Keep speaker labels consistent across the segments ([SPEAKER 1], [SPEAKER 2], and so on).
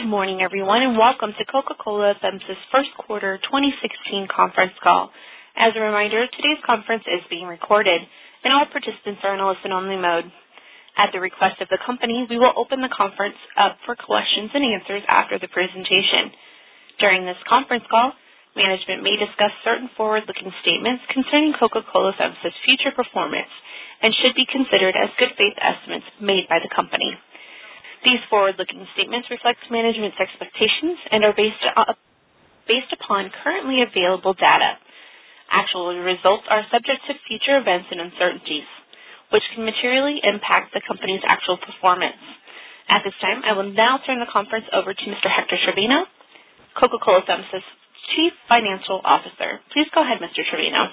[SPEAKER 1] Good morning, everyone, and welcome to Coca-Cola FEMSA's first quarter 2016 conference call. As a reminder, today's conference is being recorded, and all participants are in a listen-only mode. At the request of the company, we will open the conference up for questions and answers after the presentation. During this conference call, management may discuss certain forward-looking statements concerning Coca-Cola FEMSA's future performance and should be considered as good faith estimates made by the company. These forward-looking statements reflect management's expectations and are based upon currently available data. Actual results are subject to future events and uncertainties, which can materially impact the company's actual performance. At this time, I will now turn the conference over to Mr. Hector Trevino, Coca-Cola FEMSA's Chief Financial Officer. Please go ahead, Mr. Trevino.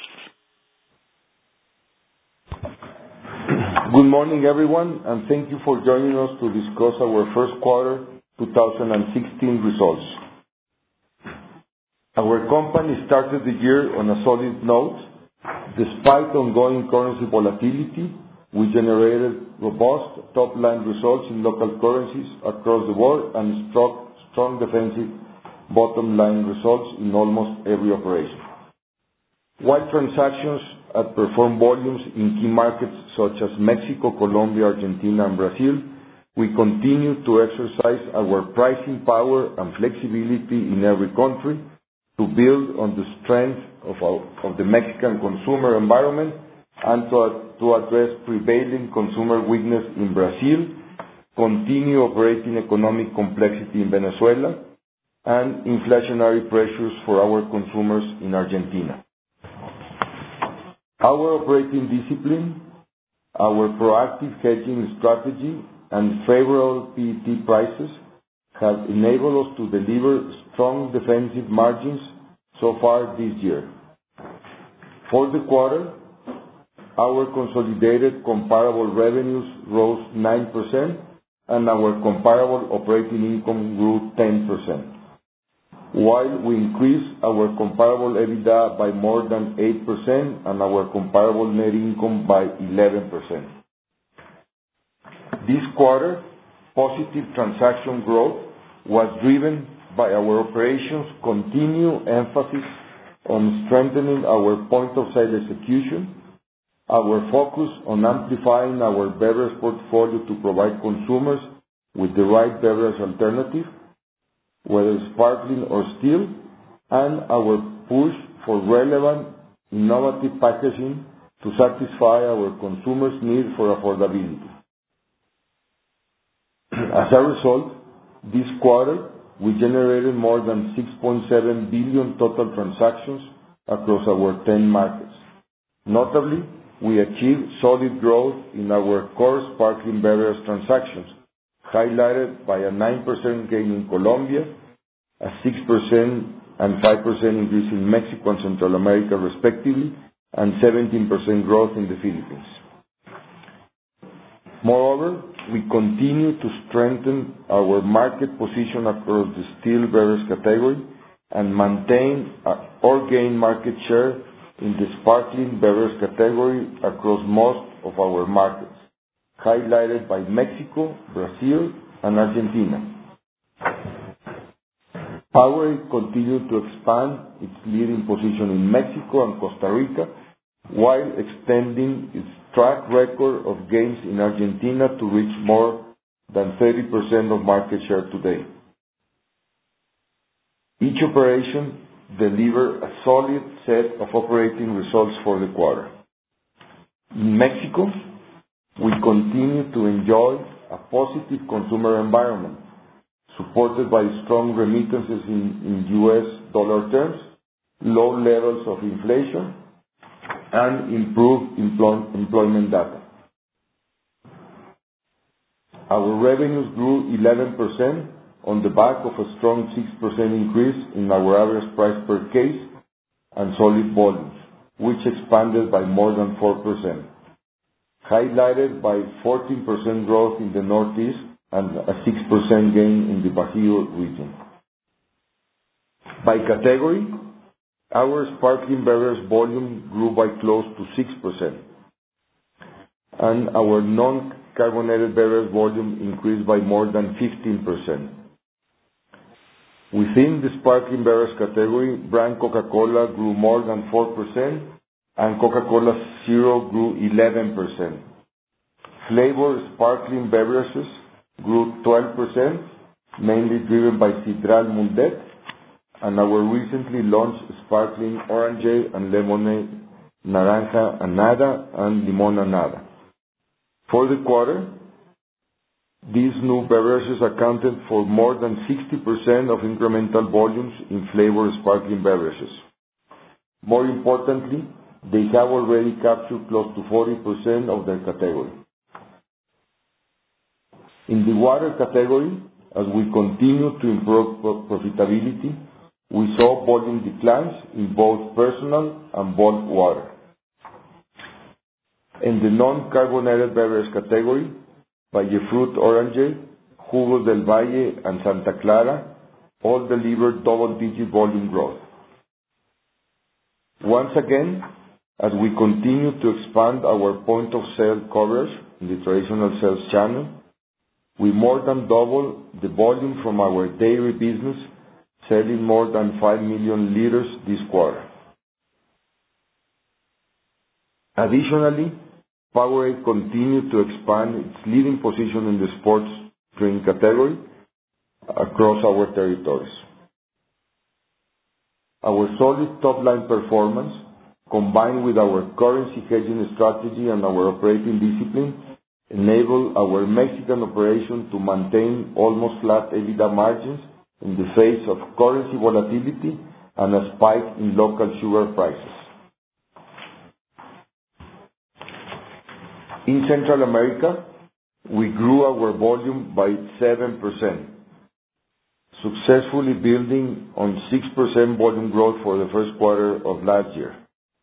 [SPEAKER 2] Good morning, everyone, and thank you for joining us to discuss our first quarter 2016 results. Our company started the year on a solid note. Despite ongoing currency volatility, we generated robust top-line results in local currencies across the board and strong defensive bottom-line results in almost every operation. While transactions outperform volumes in key markets such as Mexico, Colombia, Argentina, and Brazil, we continue to exercise our pricing power and flexibility in every country to build on the strength of the Mexican consumer environment and to address prevailing consumer weakness in Brazil, continue operating economic complexity in Venezuela, and inflationary pressures for our consumers in Argentina. Our operating discipline, our proactive hedging strategy, and favorable PET prices have enabled us to deliver strong defensive margins so far this year. For the quarter, our consolidated comparable revenues rose 9% and our comparable operating income grew 10%. While we increased our comparable EBITDA by more than 8% and our comparable net income by 11%. This quarter, positive transaction growth was driven by our operations' continued emphasis on strengthening our point-of-sale execution, our focus on amplifying our beverage portfolio to provide consumers with the right beverage alternative, whether sparkling or still, and our push for relevant, innovative packaging to satisfy our consumers' need for affordability. As a result, this quarter, we generated more than 6.7 billion total transactions across our 10 markets. Notably, we achieved solid growth in our core sparkling beverage transactions, highlighted by a 9% gain in Colombia, a 6% and 5% increase in Mexico and Central America respectively, and 17% growth in the Philippines. Moreover, we continue to strengthen our market position across the still beverage category and maintain or gain market share in the sparkling beverage category across most of our markets, highlighted by Mexico, Brazil, and Argentina. Powerade continued to expand its leading position in Mexico and Costa Rica, while extending its track record of gains in Argentina to reach more than 30% of market share today. Each operation delivered a solid set of operating results for the quarter. In Mexico, we continue to enjoy a positive consumer environment, supported by strong remittances in U.S. dollar terms, low levels of inflation, and improved employment data. Our revenues grew 11% on the back of a strong 6% increase in our average price per case and solid volumes, which expanded by more than 4%, highlighted by 14% growth in the Northeast and a 6% gain in the Bajío region. By category, our sparkling beverage volume grew by close to 6%, and our non-carbonated beverage volume increased by more than 15%. Within the sparkling beverage category, brand Coca-Cola grew more than 4%, and Coca-Cola Zero grew 11%. Flavor sparkling beverages grew 12%, mainly driven by Sidral Mundet, and our recently launched sparkling orange and lemonade, naranja anada, and limon anada. For the quarter, these new beverages accounted for more than 60% of incremental volumes in flavor sparkling beverages. More importantly, they have already captured close to 40% of their category. In the water category, as we continue to improve profitability, we saw volume declines in both personal and bulk water. In the non-carbonated beverage category, Vallefrut Orange, Jugo del Valle, and Santa Clara all delivered double-digit volume growth. Once again, as we continue to expand our point-of-sale coverage in the traditional sales channel, we more than double the volume from our dairy business, selling more than 5 million liters this quarter. Additionally, Powerade continued to expand its leading position in the sports drink category across our territories. Our solid top-line performance, combined with our currency hedging strategy and our operating discipline, enable our Mexican operation to maintain almost flat EBITDA margins in the face of currency volatility and a spike in local sugar prices. In Central America, we grew our volume by 7%, successfully building on 6% volume growth for the first quarter of last year.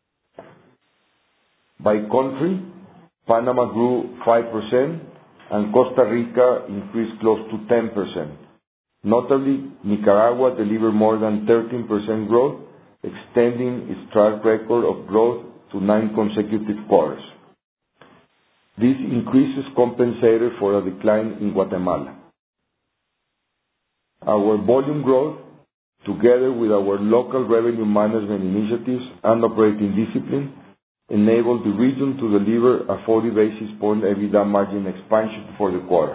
[SPEAKER 2] By country, Panama grew 5% and Costa Rica increased close to 10%. Notably, Nicaragua delivered more than 13% growth, extending its track record of growth to 9 consecutive quarters. These increases compensated for a decline in Guatemala. Our volume growth, together with our local revenue management initiatives and operating discipline, enabled the region to deliver a 40 basis point EBITDA margin expansion for the quarter.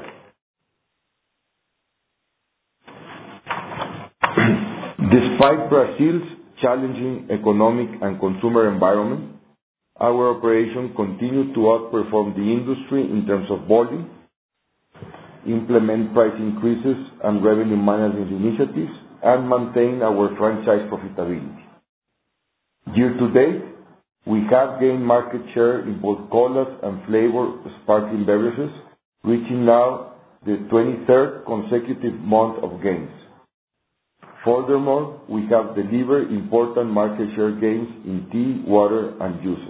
[SPEAKER 2] Despite Brazil's challenging economic and consumer environment, our operation continued to outperform the industry in terms of volume, implement price increases and revenue management initiatives, and maintain our franchise profitability. Year to date, we have gained market share in both colas and flavor sparkling beverages, reaching now the 23rd consecutive month of gains. Furthermore, we have delivered important market share gains in tea, water, and juices.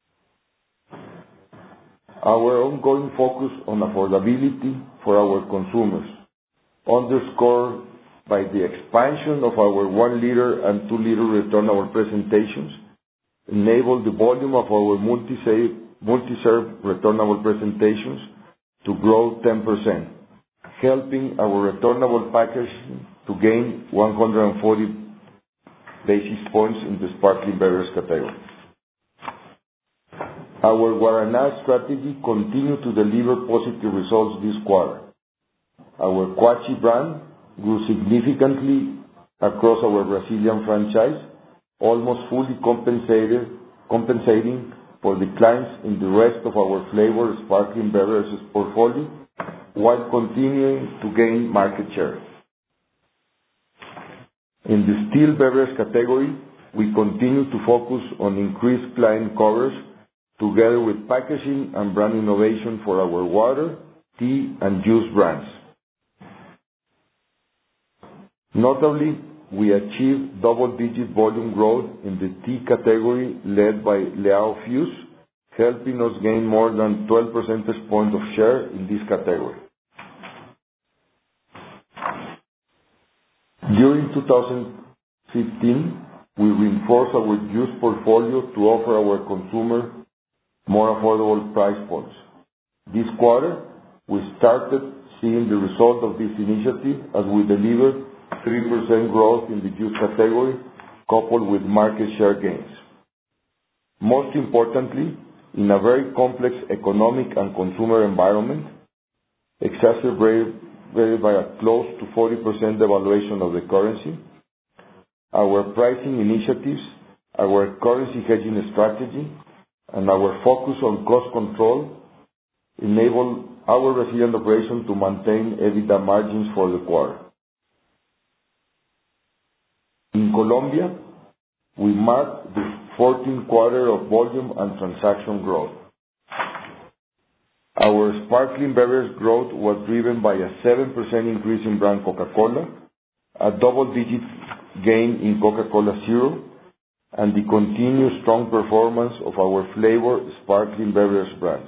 [SPEAKER 2] Our ongoing focus on affordability for our consumers, underscored by the expansion of our 1-liter and 2-liter returnable presentations, enabled the volume of our multi-serve returnable presentations to grow 10%, helping our returnable packaging to gain 140 basis points in the sparkling beverage category. Our Guaraná strategy continued to deliver positive results this quarter. Our Quachi brand grew significantly across our Brazilian franchise, almost fully compensating for declines in the rest of our flavor sparkling beverages portfolio, while continuing to gain market share. In the still beverage category, we continue to focus on increased client coverage, together with packaging and brand innovation for our water, tea, and juice brands. Notably, we achieved double-digit volume growth in the tea category led by Leão Fuse, helping us gain more than 12 percentage points of share in this category. During 2015, we reinforced our juice portfolio to offer our consumer more affordable price points. This quarter, we started seeing the result of this initiative as we delivered 3% growth in the juice category, coupled with market share gains. Most importantly, in a very complex economic and consumer environment, exacerbated by a close to 40% devaluation of the currency, our pricing initiatives, our currency hedging strategy, and our focus on cost control enable our resilient operation to maintain EBITDA margins for the quarter. In Colombia, we marked the 14th quarter of volume and transaction growth. Our sparkling beverage growth was driven by a 7% increase in brand Coca-Cola, a double-digit gain in Coca-Cola Zero, and the continued strong performance of our flavor sparkling beverage brands.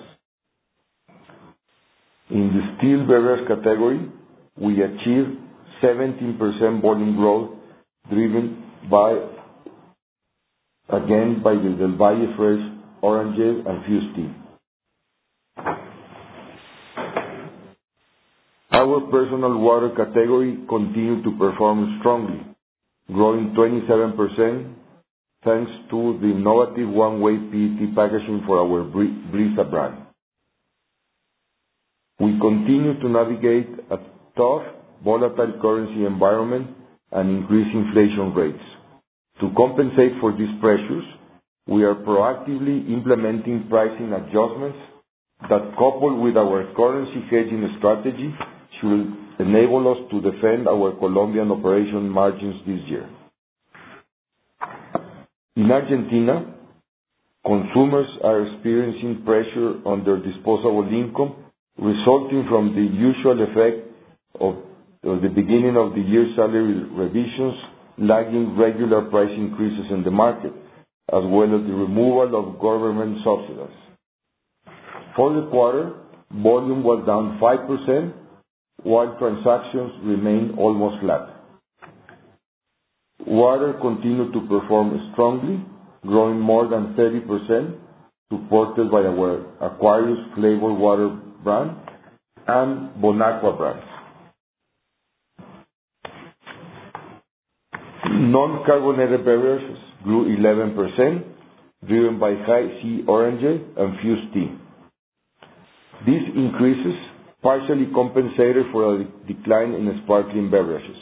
[SPEAKER 2] In the still beverage category, we achieved 17% volume growth, driven again by the Del Valle Fresh Oranges and Fuze Tea. Our personal water category continued to perform strongly, growing 27% thanks to the innovative one-way PET packaging for our Brisa brand. We continue to navigate a tough, volatile currency environment and increased inflation rates. To compensate for these pressures, we are proactively implementing pricing adjustments that, coupled with our currency hedging strategy, should enable us to defend our Colombian operation margins this year. In Argentina, consumers are experiencing pressure on their disposable income, resulting from the usual effect of the beginning of the year salary revisions, lagging regular price increases in the market, as well as the removal of government subsidies. For the quarter, volume was down 5%, while transactions remained almost flat. Water continued to perform strongly, growing more than 30%, supported by our Aquarius flavored water brand and Bonaqua brands. Non-carbonated beverages grew 11%, driven by High C Orange and Fuze Tea. These increases partially compensated for a decline in sparkling beverages.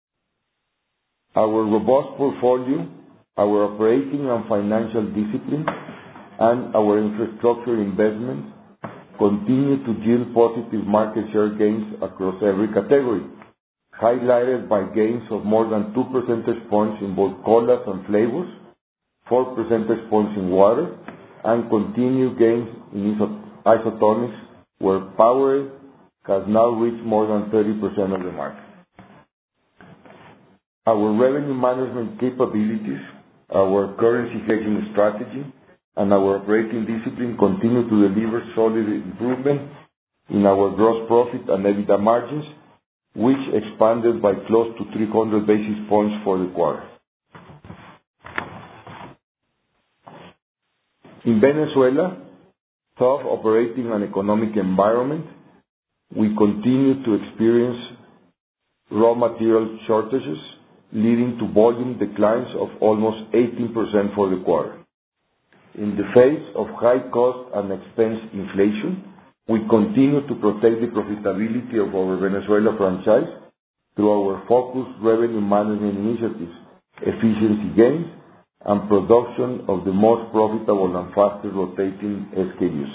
[SPEAKER 2] Our robust portfolio, our operating and financial discipline, and our infrastructure investments continue to yield positive market share gains across every category, highlighted by gains of more than 2 percentage points in both colas and flavors, 4 percentage points in water, and continued gains in isotonics, where Powerade has now reached more than 30% of the market. Our revenue management capabilities, our currency hedging strategy, and our operating discipline continue to deliver solid improvement in our gross profit and EBITDA margins, which expanded by close to 300 basis points for the quarter. In Venezuela, tough operating and economic environment, we continue to experience raw material shortages, leading to volume declines of almost 18% for the quarter. In the face of high cost and expense inflation, we continue to protect the profitability of our Venezuela franchise through our focused revenue management initiatives, efficiency gains, and production of the most profitable and fastest rotating SKUs.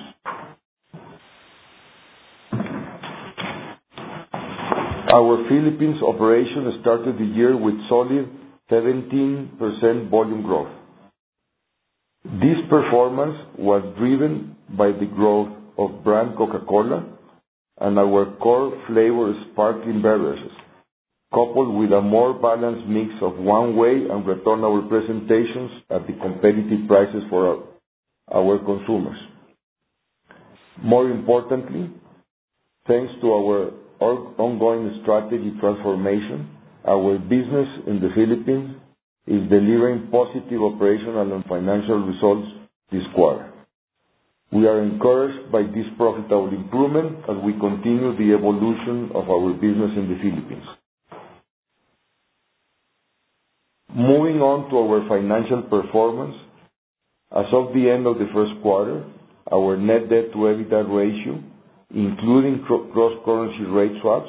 [SPEAKER 2] Our Philippines operation started the year with solid 17% volume growth. This performance was driven by the growth of brand Coca-Cola and our core flavor sparkling beverages, coupled with a more balanced mix of one-way and returnable presentations at the competitive prices for our consumers. More importantly, thanks to our ongoing strategy transformation, our business in the Philippines is delivering positive operational and financial results this quarter. We are encouraged by this profitable improvement as we continue the evolution of our business in the Philippines. Moving on to our financial performance, as of the end of the first quarter, our net debt to EBITDA ratio, including cross-currency rate swaps,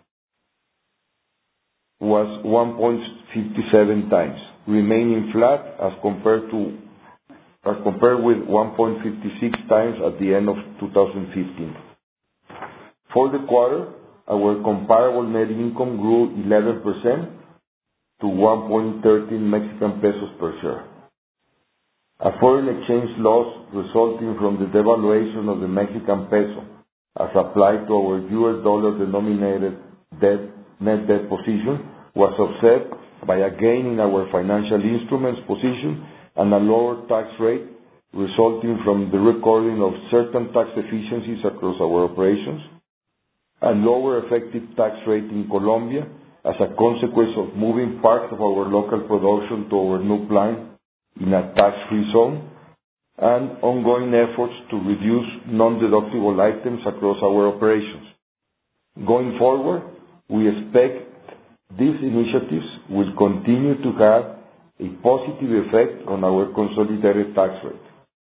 [SPEAKER 2] was 1.57 times, remaining flat as compared with 1.56 times at the end of 2015. For the quarter, our comparable net income grew 11% to 1.13 Mexican pesos per share. A foreign exchange loss resulting from the devaluation of the Mexican peso as applied to our US dollar-denominated net debt position was offset by a gain in our financial instruments position and a lower tax rate resulting from the recording of certain tax efficiencies across our operations, a lower effective tax rate in Colombia as a consequence of moving parts of our local production to our new plant in a tax-free zone, and ongoing efforts to reduce non-deductible items across our operations. Going forward, we expect these initiatives will continue to have a positive effect on our consolidated tax rate.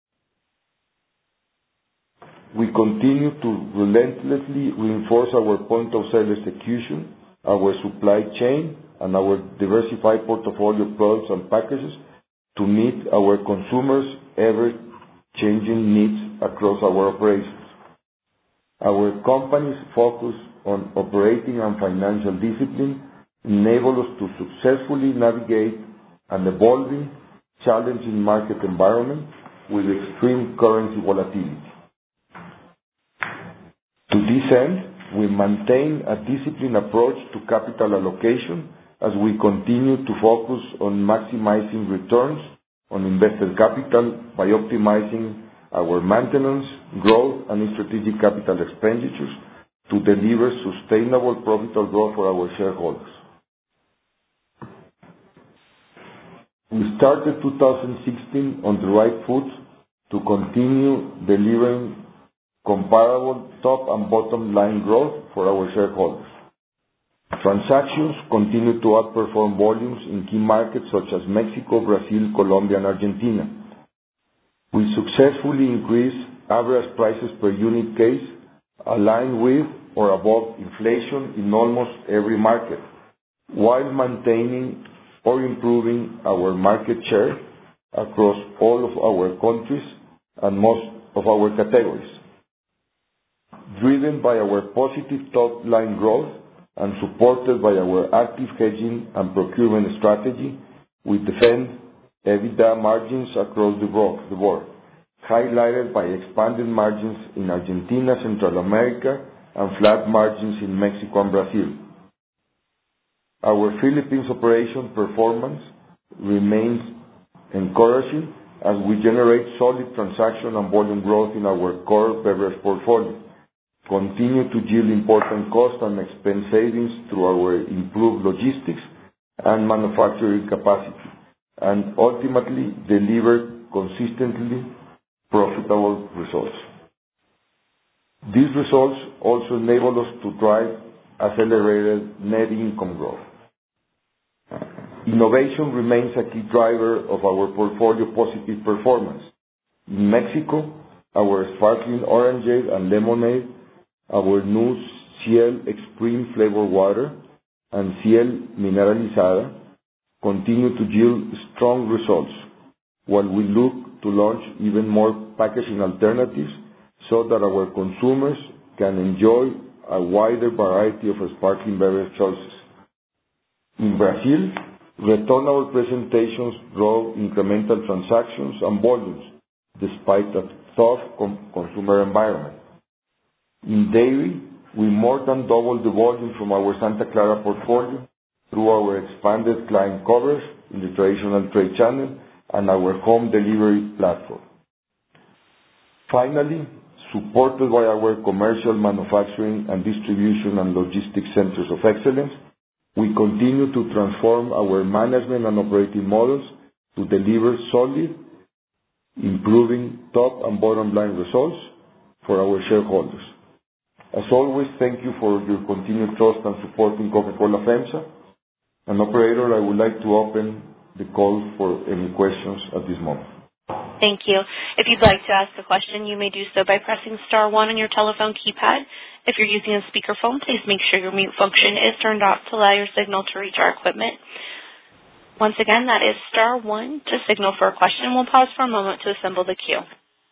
[SPEAKER 2] We continue to relentlessly reinforce our point-of-sale execution, our supply chain, and our diversified portfolio of products and packages to meet our consumers' ever-changing needs across our operations. Our company's focus on operating and financial discipline enable us to successfully navigate an evolving, challenging market environment with extreme currency volatility. To this end, we maintain a disciplined approach to capital allocation as we continue to focus on maximizing returns on invested capital by optimizing our maintenance, growth, and strategic capital expenditures to deliver sustainable, profitable growth for our shareholders. We started 2016 on the right foot to continue delivering comparable top and bottom line growth for our shareholders. Transactions continue to outperform volumes in key markets such as Mexico, Brazil, Colombia, and Argentina. We successfully increased average prices per unit case aligned with or above inflation in almost every market, while maintaining or improving our market share across all of our countries and most of our categories. Driven by our positive top-line growth and supported by our active hedging and procurement strategy, we defend EBITDA margins across the board, highlighted by expanded margins in Argentina, Central America, and flat margins in Mexico and Brazil. Our Philippines operation performance remains encouraging as we generate solid transaction and volume growth in our core beverage portfolio, continue to yield important cost and expense savings through our improved logistics and manufacturing capacity, and ultimately deliver consistently profitable results. These results also enable us to drive accelerated net income growth. Innovation remains a key driver of our portfolio positive performance. In Mexico, our sparkling orangeade and lemonade, our new Ciel Extreme Flavor Water, and Ciel Mineralizada continue to yield strong results, while we look to launch even more packaging alternatives so that our consumers can enjoy a wider variety of sparkling beverage choices. In Brazil, returnable presentations drove incremental transactions and volumes despite a tough consumer environment. In dairy, we more than doubled the volume from our Santa Clara portfolio through our expanded client coverage in the traditional trade channel and our home delivery platform. Finally, supported by our commercial manufacturing and distribution and logistics centers of excellence, we continue to transform our management and operating models to deliver solid, improving top and bottom line results for our shareholders. As always, thank you for your continued trust and support in Coca-Cola FEMSA. And operator, I would like to open the call for any questions at this moment.
[SPEAKER 1] Thank you. If you'd like to ask a question, you may do so by pressing star 1 on your telephone keypad. If you're using a speakerphone, please make sure your mute function is turned off to allow your signal to reach our equipment. Once again, that is star 1 to signal for a question. We'll pause for a moment to assemble the queue.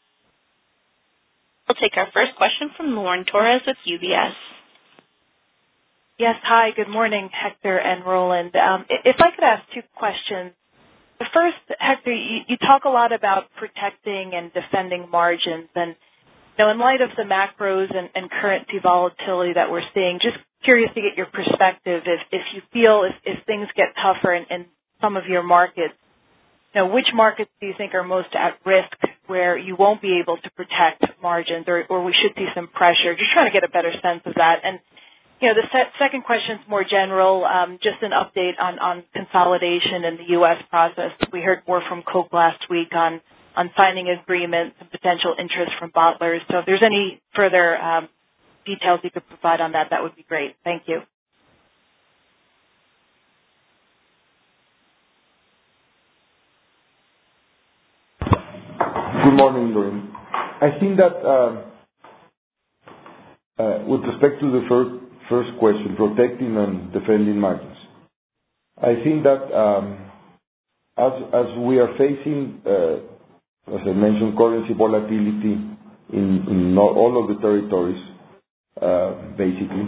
[SPEAKER 1] We'll take our first question from Lauren Torres with UBS.
[SPEAKER 3] Yes, hi, good morning, Hector and Roland. If I could ask two questions. The first, Hector, you talk a lot about protecting and defending margins, and in light of the macros and currency volatility that we're seeing, just curious to get your perspective if you feel if things get tougher in some of your markets, which markets do you think are most at risk where you won't be able to protect margins or we should see some pressure? Just trying to get a better sense of that. And the second question is more general, just an update on consolidation in the U.S. process. We heard more from Coke last week on signing agreements and potential interest from bottlers. So if there's any further details you could provide on that, that would be great. Thank you.
[SPEAKER 2] Good morning, Lauren. I think that with respect to the first question, protecting and defending margins, I think that as we are facing, as I mentioned, currency volatility in all of the territories, basically,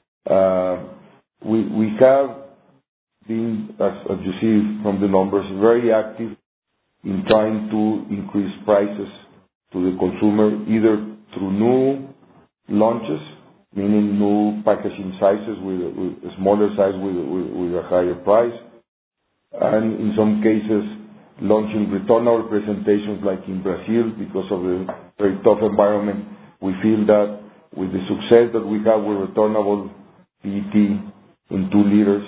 [SPEAKER 2] we have been, as you see from the numbers, very active in trying to increase prices to the consumer, either through new launches, meaning new packaging sizes with a smaller size with a higher price, and in some cases launching returnable presentations like in Brazil. Because of the very tough environment, we feel that with the success that we have with returnable PET in 2 liters,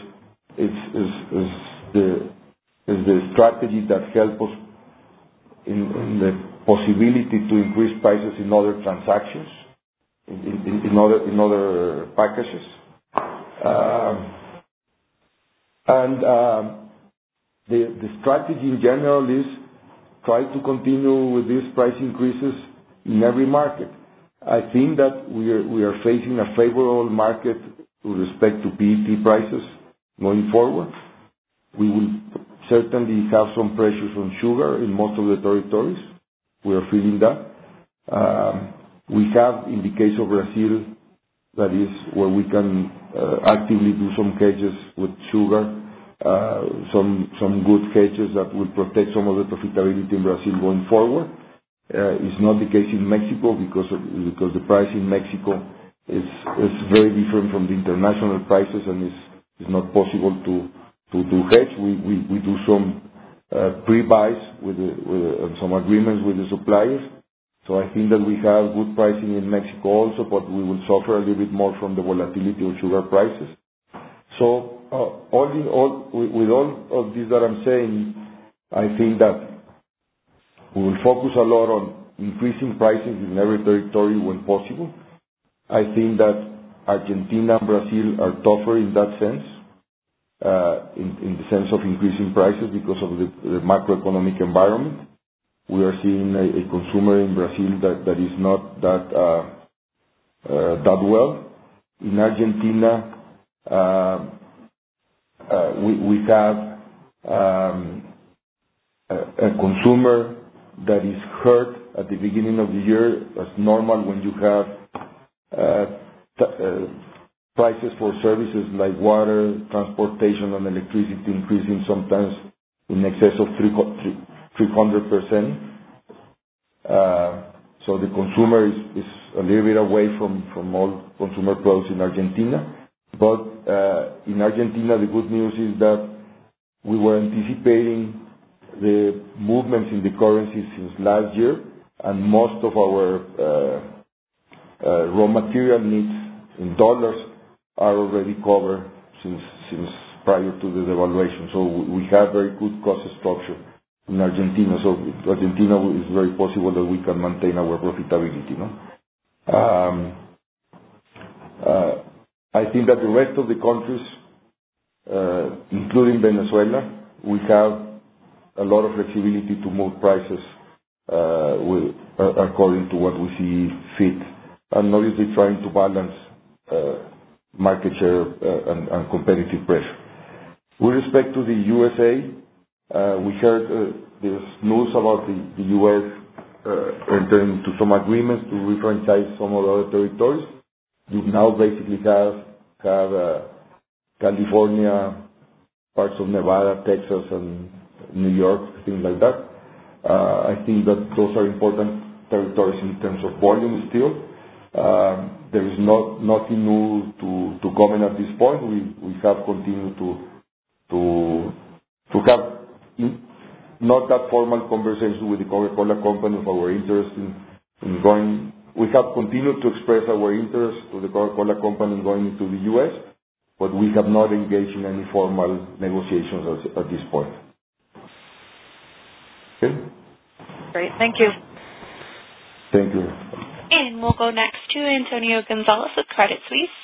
[SPEAKER 2] is the strategy that helps us in the possibility to increase prices in other transactions, in other packages. The strategy in general is try to continue with these price increases in every market. I think that we are facing a favorable market with respect to PET prices going forward. We will certainly have some pressures on sugar in most of the territories. We are feeling that. We have, in the case of Brazil, that is where we can actively do some hedges with sugar, some good hedges that will protect some of the profitability in Brazil going forward. It's not the case in Mexico because the price in Mexico is very different from the international prices, and it's not possible to hedge. We do some pre-buys with some agreements with the suppliers. So I think that we have good pricing in Mexico also, but we will suffer a little bit more from the volatility of sugar prices. So with all of this that I'm saying, I think that we will focus a lot on increasing prices in every territory when possible. I think that Argentina and Brazil are tougher in that sense, in the sense of increasing prices because of the macroeconomic environment. We are seeing a consumer in Brazil that is not that well. In Argentina, we have a consumer that is hurt at the beginning of the year, as normal when you have prices for services like water, transportation, and electricity increasing sometimes in excess of 300%. So the consumer is a little bit away from all consumer products in Argentina. But in Argentina, the good news is that we were anticipating the movements in the currency since last year, and most of our raw material needs in dollars are already covered since prior to the devaluation. So we have very good cost structure in Argentina. So Argentina is very possible that we can maintain our profitability. I think that the rest of the countries, including Venezuela, we have a lot of flexibility to move prices according to what we see fit, and obviously trying to balance market share and competitive pressure. With respect to the USA, we heard there's news about the U.S. Entering into some agreements to refranchise some of the other territories. You now basically have California, parts of Nevada, Texas, and New York, things like that. I think that those are important territories in terms of volume still. There is nothing new to comment at this point. We have continued to have not that formal conversations with the Coca-Cola Company of our interest in going. We have continued to express our interest to the Coca-Cola Company in going into the U.S., but we have not engaged in any formal negotiations at this point. Okay?
[SPEAKER 3] Great. Thank you.
[SPEAKER 2] Thank you.
[SPEAKER 1] And we'll go next to Antonio Gonzalez with Credit Suisse.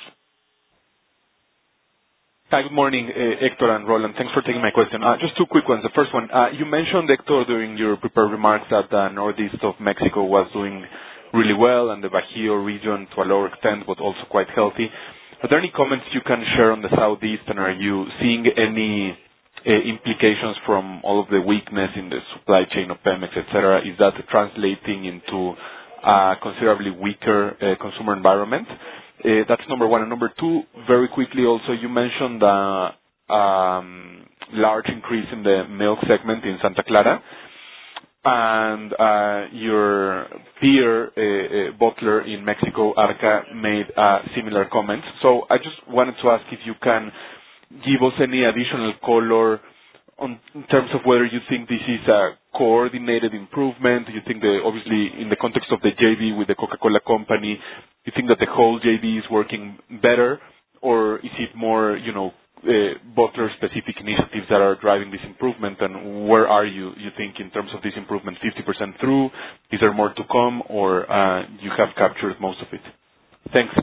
[SPEAKER 4] Hi, good morning, Hector and Roland. Thanks for taking my question. Just two quick ones. The first one, you mentioned, Hector, during your prepared remarks that the northeast of Mexico was doing really well and the Bajío region to a lower extent, but also quite healthy. Are there any comments you can share on the southeast, and are you seeing any implications from all of the weakness in the supply chain of Pemex, etc.? Is that translating into a considerably weaker consumer environment? That's number one. And number two, very quickly also, you mentioned a large increase in the milk segment in Santa Clara, and your peer bottler in Mexico, Arca, made similar comments. So I just wanted to ask if you can give us any additional color in terms of whether you think this is a coordinated improvement. You think obviously in the context of the JV with the Coca-Cola Company, you think that the whole JV is working better, or is it more, bottler-specific initiatives that are driving this improvement? And where are you think, in terms of this improvement? 50% through? Is there more to come, or you have captured most of it? Thanks.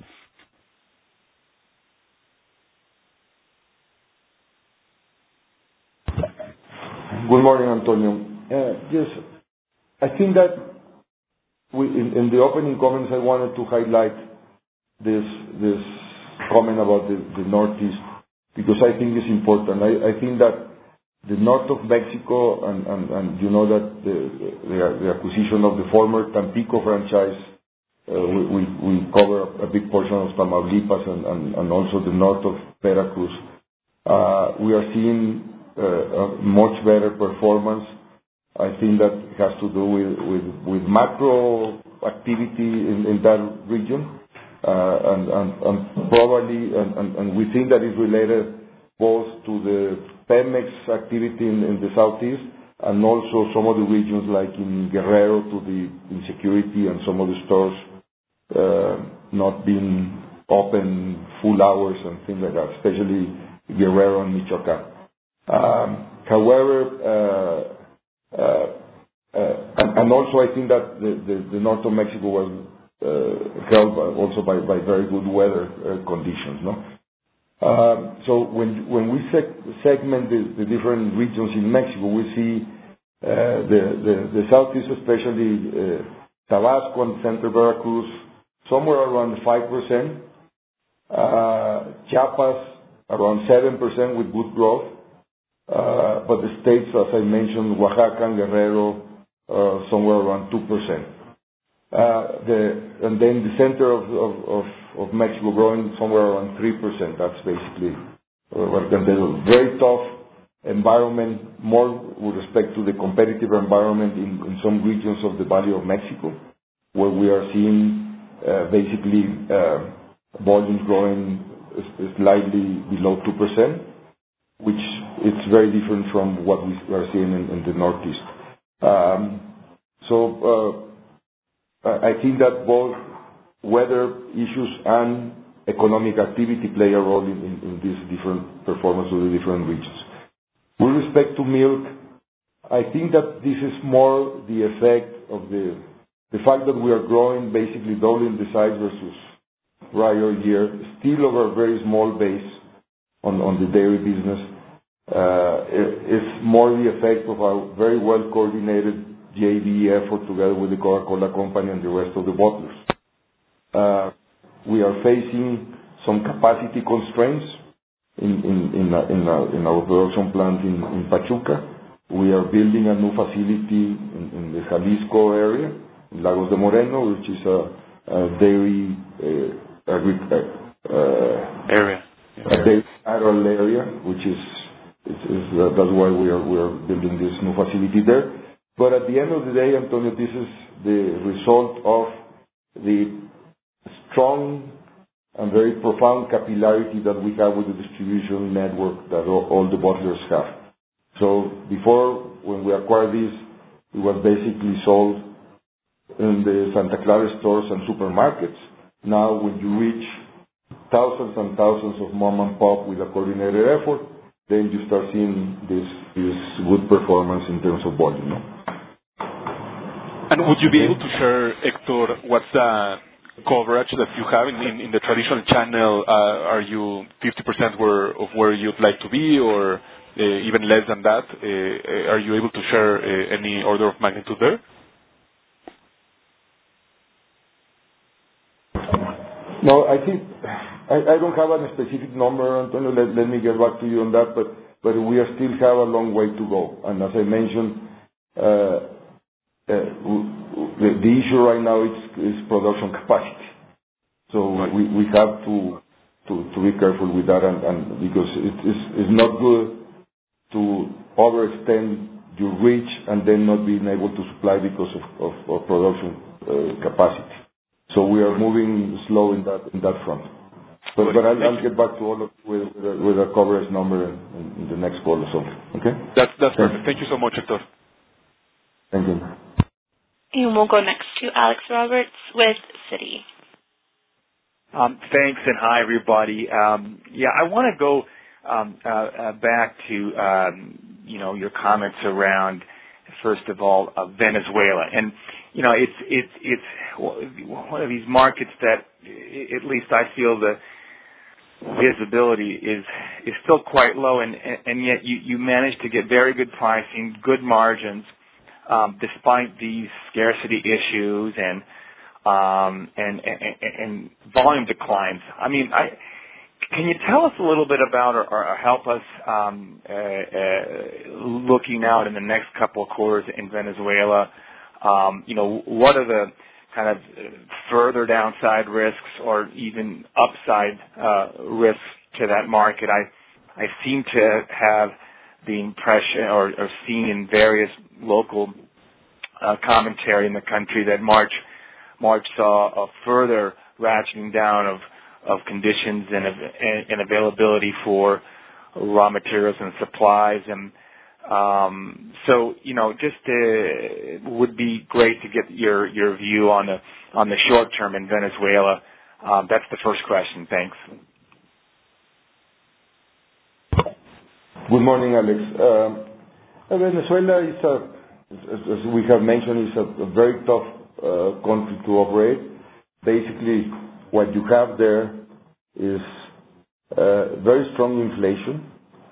[SPEAKER 2] Good morning, Antonio. Yes, I think that in the opening comments, I wanted to highlight this comment about the Northeast, because I think it's important. I think that the north of Mexico, and you know that the acquisition of the former Tampico franchise, we cover a big portion of Tamaulipas and also the north of Veracruz. We are seeing a much better performance. I think that has to do with macro activity in that region, and probably, and we think that is related both to the Pemex activity in the southeast, and also some of the regions like in Guerrero, to the insecurity and some of the stores not being open full hours and things like that, especially Guerrero and Michoacán. However, and also I think that the north of Mexico was helped also by very good weather conditions, no? So when we segment the different regions in Mexico, we see the southeast, especially Tabasco and Central Veracruz, somewhere around 5%. Chiapas around 7% with good growth. But the states, as I mentioned, Oaxaca and Guerrero, somewhere around 2%. And then the center of Mexico growing somewhere around 3%. That's basically what I can tell you. Very tough environment, more with respect to the competitive environment in some regions of the Valley of Mexico, where we are seeing basically volumes growing slightly below 2%, which it's very different from what we are seeing in the Northeast. So I think that both weather issues and economic activity play a role in these different performance of the different regions. With respect to milk, I think that this is more the effect of the fact that we are growing, basically doubling the size versus prior year, still over a very small base on the dairy business. It's more the effect of a very well-coordinated JV effort together with the Coca-Cola Company and the rest of the bottlers. We are facing some capacity constraints in our production plant in Pachuca. We are building a new facility in the Jalisco area, in Lagos de Moreno, which is a dairy
[SPEAKER 4] area.
[SPEAKER 2] A dairy rural area, which is that's why we are building this new facility there. But at the end of the day, Antonio, this is the result of the strong and very profound capillarity that we have with the distribution network that all the bottlers have. So before, when we acquired this, it was basically sold in the Santa Clara stores and supermarkets. Now, when you reach thousands and thousands of mom and pop with a coordinated effort, then you start seeing this good performance in terms of volume. No?
[SPEAKER 4] And would you be able to share, Hector, what's the coverage that you have in the traditional channel? Are you 50% of where you'd like to be, or even less than that? Are you able to share any order of magnitude there?
[SPEAKER 2] No, I think I don't have a specific number, Antonio. Let me get back to you on that, but we still have a long way to go. And as I mentioned, the issue right now is production capacity. So we have to be careful with that, and because it's not good to overextend your reach and then not being able to supply because of production capacity. So we are moving slow in that front. But I'll get back to all of you with a coverage number in the next call or something. Okay?
[SPEAKER 4] That's perfect. Thank you so much, Hector.
[SPEAKER 2] Thank you.
[SPEAKER 1] And we'll go next to Alex Roberts with Citi.
[SPEAKER 5] Thanks, and hi, everybody. I want to go back to your comments around, first of all, Venezuela, and it's one of these markets that, at least I feel, the visibility is still quite low, and yet you managed to get very good pricing, good margins, despite these scarcity issues and volume declines. I mean, can you tell us a little bit about, or help us looking out in the next couple of quarters in Venezuela? What are the kind of further downside risks or even upside risks to that market? I seem to have the impression or seen in various local commentary in the country that March saw a further ratcheting down of conditions and availability for raw materials and supplies, and so just would be great to get your view on the short term in Venezuela. That's the first question. Thanks.
[SPEAKER 2] Good morning, Alex. Venezuela is as we have mentioned, is a very tough country to operate. Basically, what you have there is very strong inflation,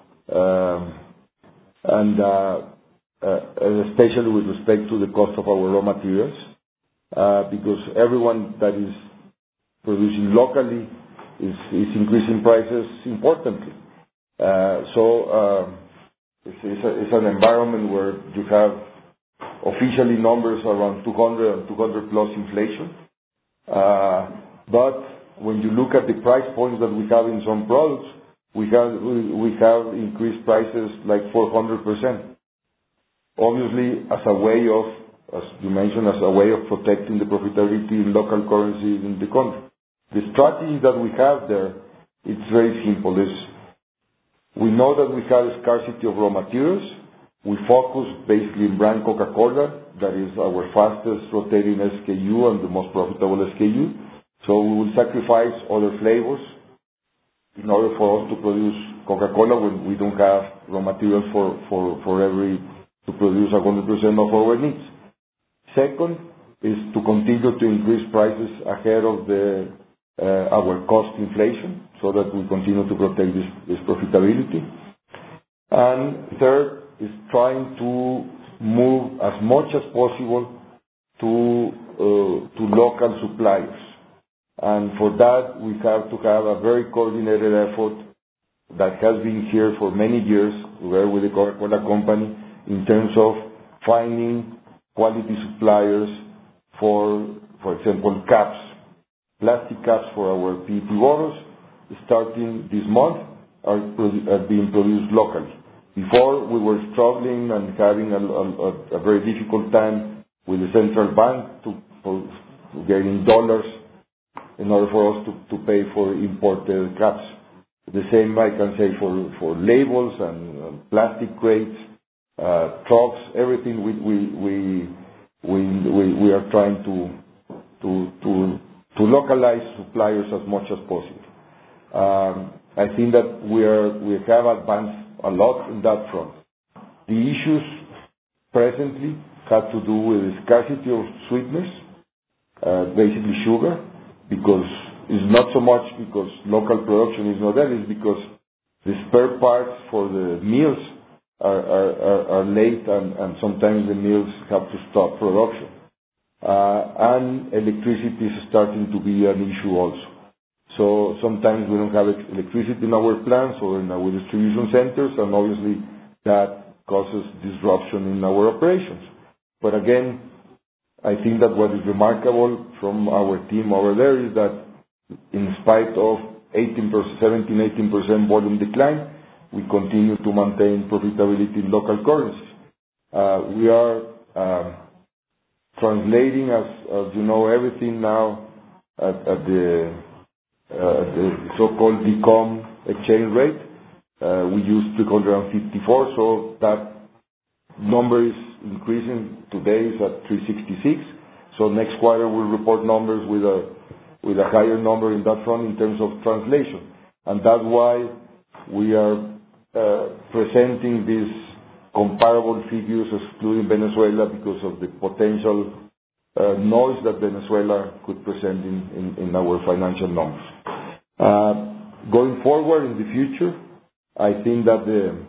[SPEAKER 2] and especially with respect to the cost of our raw materials, because everyone that is producing locally is increasing prices importantly. So it's an environment where you have officially numbers around 200 plus inflation. But when you look at the price points that we have in some products, we have increased prices like 400%. Obviously, as a way of, as you mentioned, as a way of protecting the profitability in local currency in the country. The strategy that we have there, it's very simple. We know that we have a scarcity of raw materials. We focus basically in brand Coca-Cola, that is our fastest rotating SKU and the most profitable SKU. So we will sacrifice other flavors in order for us to produce Coca-Cola when we don't have raw materials to produce 100% of our needs. Second is to continue to increase prices ahead of our cost inflation so that we continue to protect this profitability. And third is trying to move as much as possible to local suppliers. And for that, we have to have a very coordinated effort that has been here for many years, together with the Coca-Cola Company, in terms of finding quality suppliers for example, caps, plastic caps for our PET bottles, starting this month, are being produced locally. Before, we were struggling and having a very difficult time with the central bank for getting dollars in order for us to pay for imported caps. The same I can say for labels and plastic crates, trucks, everything we are trying to localize suppliers as much as possible. I think that we have advanced a lot in that front. The issues presently have to do with the scarcity of sweeteners, basically sugar, because it's not so much because local production is not there, it's because the spare parts for the mills are late and sometimes the mills have to stop production. And electricity is starting to be an issue also. So sometimes we don't have electricity in our plants or in our distribution centers, and obviously that causes disruption in our operations. But again, I think that what is remarkable from our team over there is that in spite of 17-18% volume decline, we continue to maintain profitability in local currencies. We are translating, as you know, everything now at the so-called DICOM exchange rate. We use 354, so that number is increasing. Today is at 366. So next quarter we'll report numbers with a higher number in that front in terms of translation, and that's why we are presenting these comparable figures excluding Venezuela, because of the potential noise that Venezuela could present in our financial numbers. Going forward in the future, I think that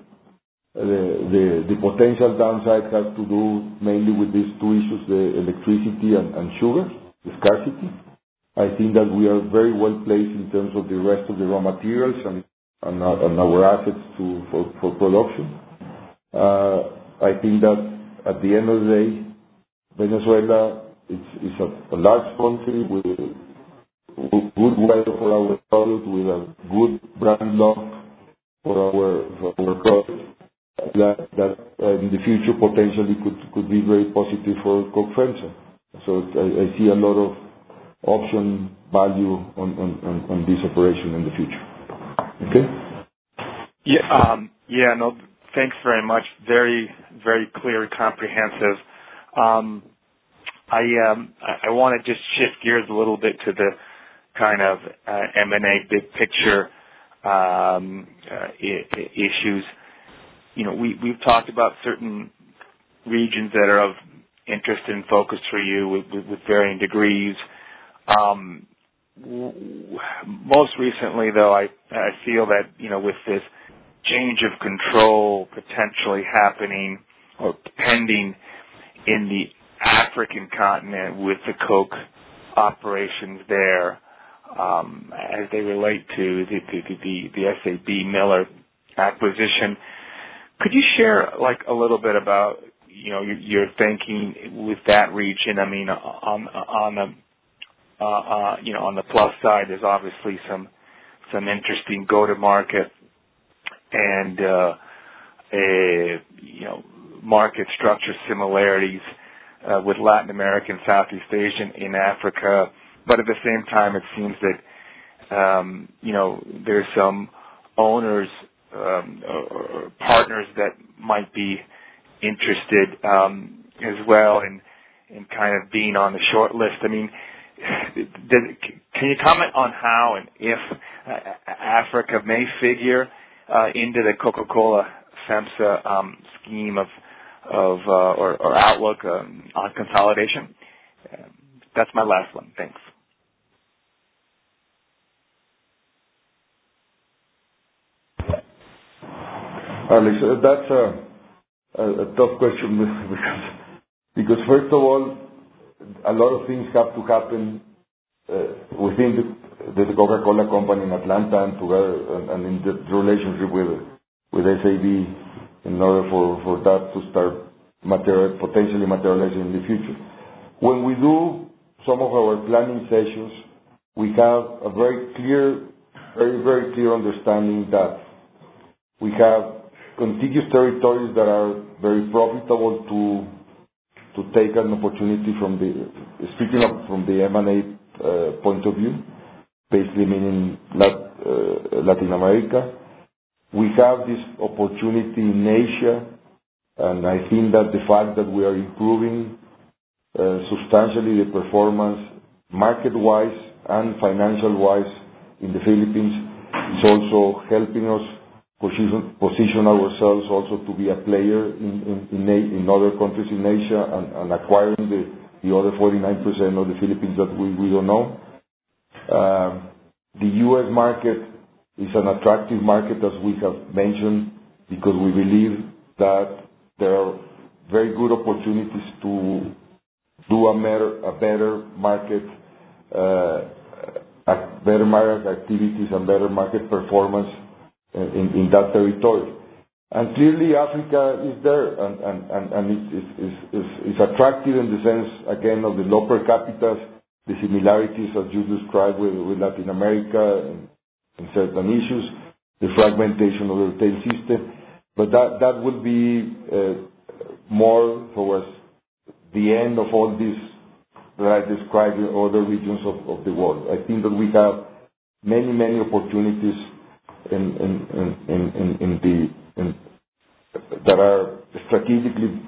[SPEAKER 2] the potential downside has to do mainly with these two issues, the electricity and sugar, the scarcity. I think that we are very well placed in terms of the rest of the raw materials and our assets for production. I think that at the end of the day, Venezuela is a large country with good weather for our product, with a good brand love for our product, that in the future potentially could be very positive for Coke FEMSA. So I see a lot of option value on this operation in the future. Okay?
[SPEAKER 5] No, thanks very much. Very, very clear, comprehensive. I want to just shift gears a little bit to the kind of M&A big picture issues. You know, we've talked about certain regions that are of interest and focus for you with varying degrees. Most recently, though, I feel that, you know, with this change of control potentially happening or pending in the African continent with the Coke operations there, as they relate to the SABMiller acquisition, could you share like a little bit about, you know, your thinking with that region? I mean, on the plus side, there's obviously some interesting go-to-market and market structure similarities with Latin America and Southeast Asia and Africa, but at the same time, it seems that there's some owners or partners that might be interested as well in kind of being on the short list. I mean, can you comment on how and if Africa may figure into the Coca-Cola FEMSA scheme or outlook on consolidation? That's my last one. Thanks.
[SPEAKER 2] Alex, that's a tough question because first of all, a lot of things have to happen within the Coca-Cola Company in Atlanta and together and in the relationship with SAB in order for that to start potentially materializing in the future. When we do some of our planning sessions, we have a very clear understanding that we have contiguous territories that are very profitable to take an opportunity from the M&A point of view, basically meaning Latin America. We have this opportunity in Asia, and I think that the fact that we are improving substantially the performance market-wise and financial-wise in the Philippines is also helping us position ourselves also to be a player in other countries in Asia and acquiring the other 49% of the Philippines that we don't know. The U.S. market is an attractive market, as we have mentioned, because we believe that there are very good opportunities to do a better market activities and better market performance in that territory. And clearly Africa is there and it's attractive in the sense, again, of the low per capita, the similarities as you described with Latin America in certain issues, the fragmentation of the retail system. But that would be more towards the end of all this that I described in other regions of the world. I think that we have many opportunities that are strategically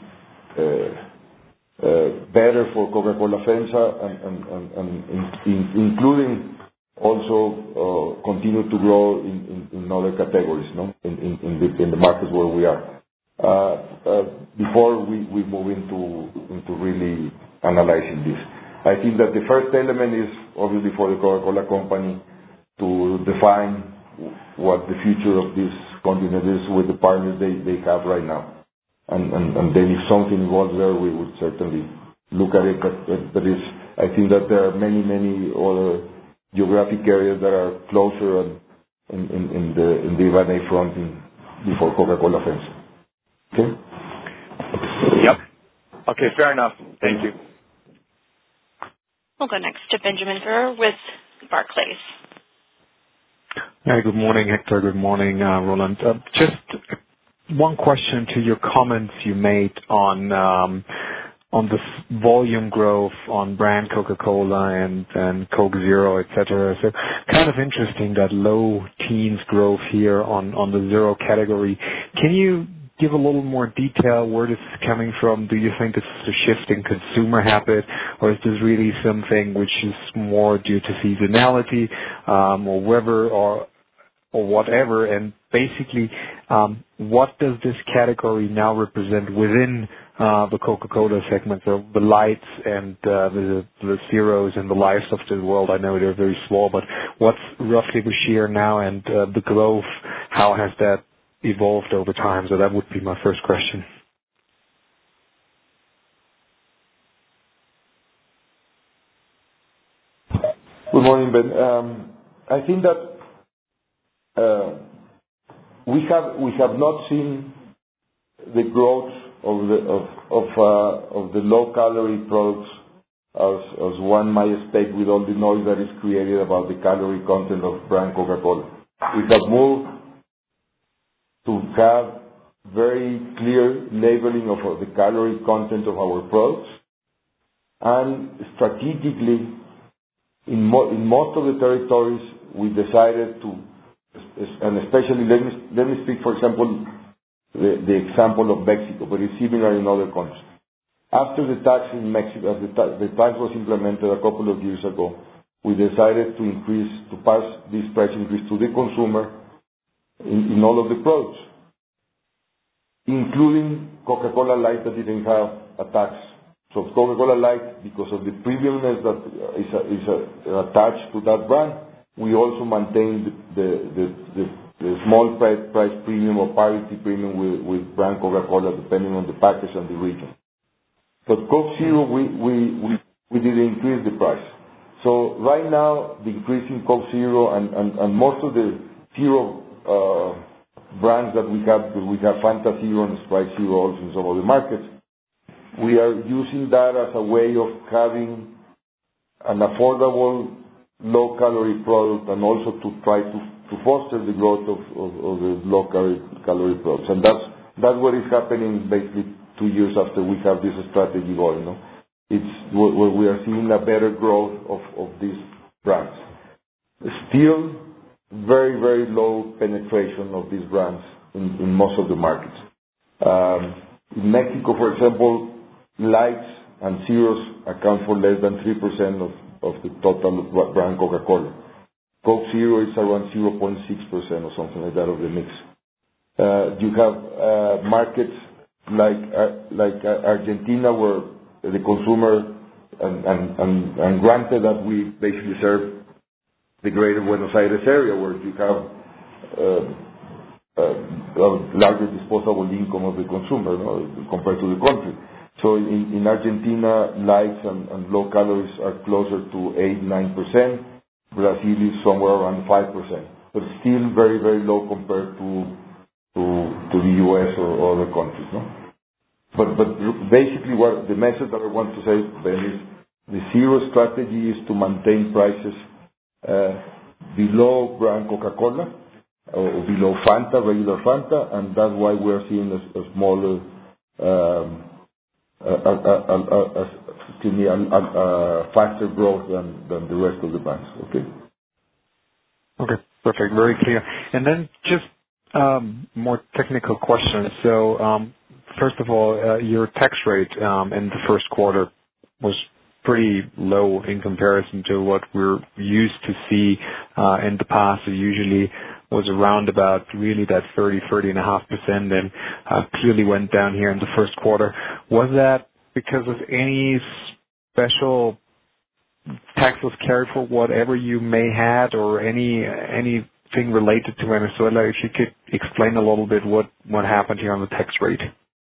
[SPEAKER 2] better for Coca-Cola FEMSA and including also continue to grow in other categories, no, in the markets where we are. Before we move into really analyzing this, I think that the first element is obviously for the Coca-Cola Company to define what the future of this continent is with the partners they have right now. And then if something evolves there, we would certainly look at it. But I think that there are many other geographic areas that are closer in the M&A front before Coca-Cola FEMSA. Okay?
[SPEAKER 5] Yep. Okay, fair enough. Thank you.
[SPEAKER 1] We'll go next to Benjamin Theurer with Barclays.
[SPEAKER 6] Hi, good morning, Hector. Good morning, Roland. Just one question to your comments you made on the volume growth on brand Coca-Cola and Coke Zero, etc. So kind of interesting that low teens growth here on the zero category. Can you give a little more detail where this is coming from? Do you think this is a shift in consumer habit, or is this really something which is more due to seasonality or weather or whatever? And basically, what does this category now represent within the Coca-Cola segment? So the lights and the zeros and the lives of the world. I know they're very small, but what's roughly the share now, and the growth? How has that evolved over time? So that would be my first question.
[SPEAKER 2] Good morning, Ben. I think that we have not seen the growth of the low calorie products as one might expect with all the noise that is created about the calorie content of brand Coca-Cola. We have moved to have very clear labeling of the calorie content of our products, and strategically in most of the territories we decided to, and especially let me speak, for example, the example of Mexico, but it's similar in other countries. After the tax in Mexico, as the tax was implemented a couple of years ago, we decided to pass this price increase to the consumer in all of the products, including Coca-Cola Light that didn't have a tax. So Coca-Cola Light, because of the premiumness that is attached to that brand, we also maintained the small price premium or parity premium with brand Coca-Cola, depending on the package and the region. But Coke Zero, we didn't increase the price. So right now, the increase in Coke Zero and most of the zero brands that we have, because we have Fanta Zero and Sprite Zero also in some of the markets, we are using that as a way of having an affordable, low-calorie product, and also to try to foster the growth of the low-calorie products. And that's what is happening basically 2 years after we have this strategy going. No? It's where we are seeing a better growth of these brands. Still, very, very low penetration of these brands in most of the markets. In Mexico, for example, lights and zeros account for less than 3% of the total brand Coca-Cola. Coke Zero is around 0.6% or something like that of the mix. You have markets like Argentina, where the consumer, and granted that we basically serve the greater Buenos Aires area, where you have a larger disposable income of the consumer, compared to the country. So in Argentina, lights and low calories are closer to 8-9%. Brazil is somewhere around 5%, but still very, very low compared to the US or other countries. No? But basically, what the message that I want to say, Ben, is the zero strategy is to maintain prices below brand Coca-Cola or below Fanta, regular Fanta, and that's why we are seeing a smaller, faster growth than the rest of the brands. Okay.
[SPEAKER 6] Okay, perfect, very clear. And then just more technical questions. So first of all, your tax rate in the first quarter was pretty low in comparison to what we're used to see in the past. It usually was around about really that 30.5%, and clearly went down here in the first quarter. Was that because of any special taxes carried for whatever you may had, or anything related to Venezuela? If you could explain a little bit what happened here on the tax rate.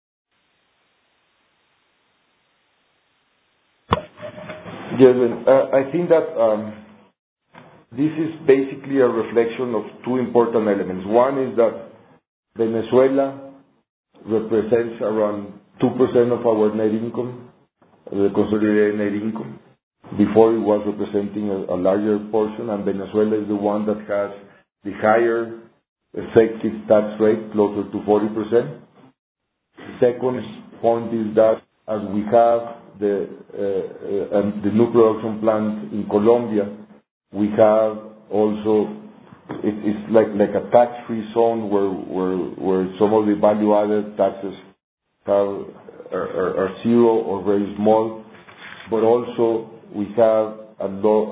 [SPEAKER 2] Yes, I think that this is basically a reflection of two important elements. One is that Venezuela represents around 2% of our net income, the consolidated net income. Before, it was representing a larger portion, and Venezuela is the one that has the higher effective tax rate, closer to 40%. The second point is that as we have the new production plant in Colombia, we have also, it's like a tax-free zone where some of the value-added taxes are zero or very small, but also we have a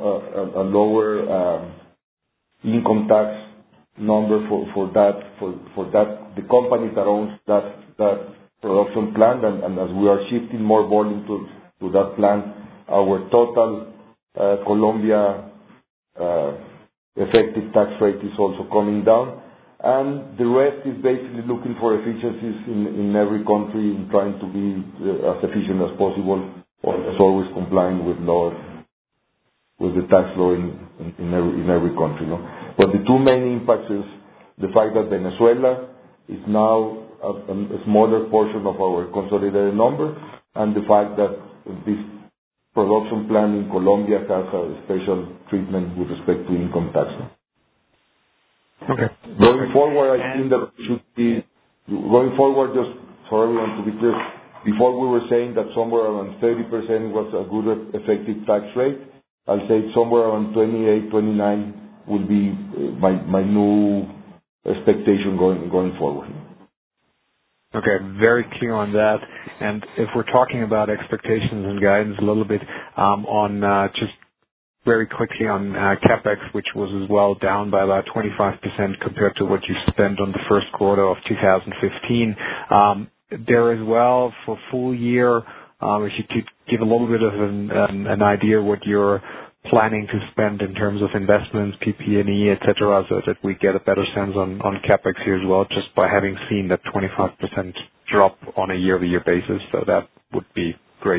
[SPEAKER 2] lower income tax number for that the company that owns that production plant, and as we are shifting more volume to that plant, our total Colombia effective tax rate is also coming down, and the rest is basically looking for efficiencies in every country and trying to be as efficient as possible, as always complying with the tax law in every country. No? But the two main impacts is the fact that Venezuela is now a smaller portion of our consolidated number, and the fact that this production plant in Colombia has a special treatment with respect to income tax.
[SPEAKER 6] Okay.
[SPEAKER 2] Going forward, I think that should be going forward. Just for everyone to be clear, before we were saying that somewhere around 30% was a good effective tax rate. I'll say somewhere around 28, 29 will be my new expectation going forward.
[SPEAKER 6] Okay, very clear on that. And if we're talking about expectations and guidance a little bit, on just very quickly on CapEx, which was as well down by about 25% compared to what you spent on the first quarter of 2015. There as well for full year, if you could give a little bit of an idea what your planning to spend in terms of investments, PP&E, et cetera, so that we get a better sense on CapEx here as well, just by having seen that 25% drop on a year-over-year basis. So that would be great.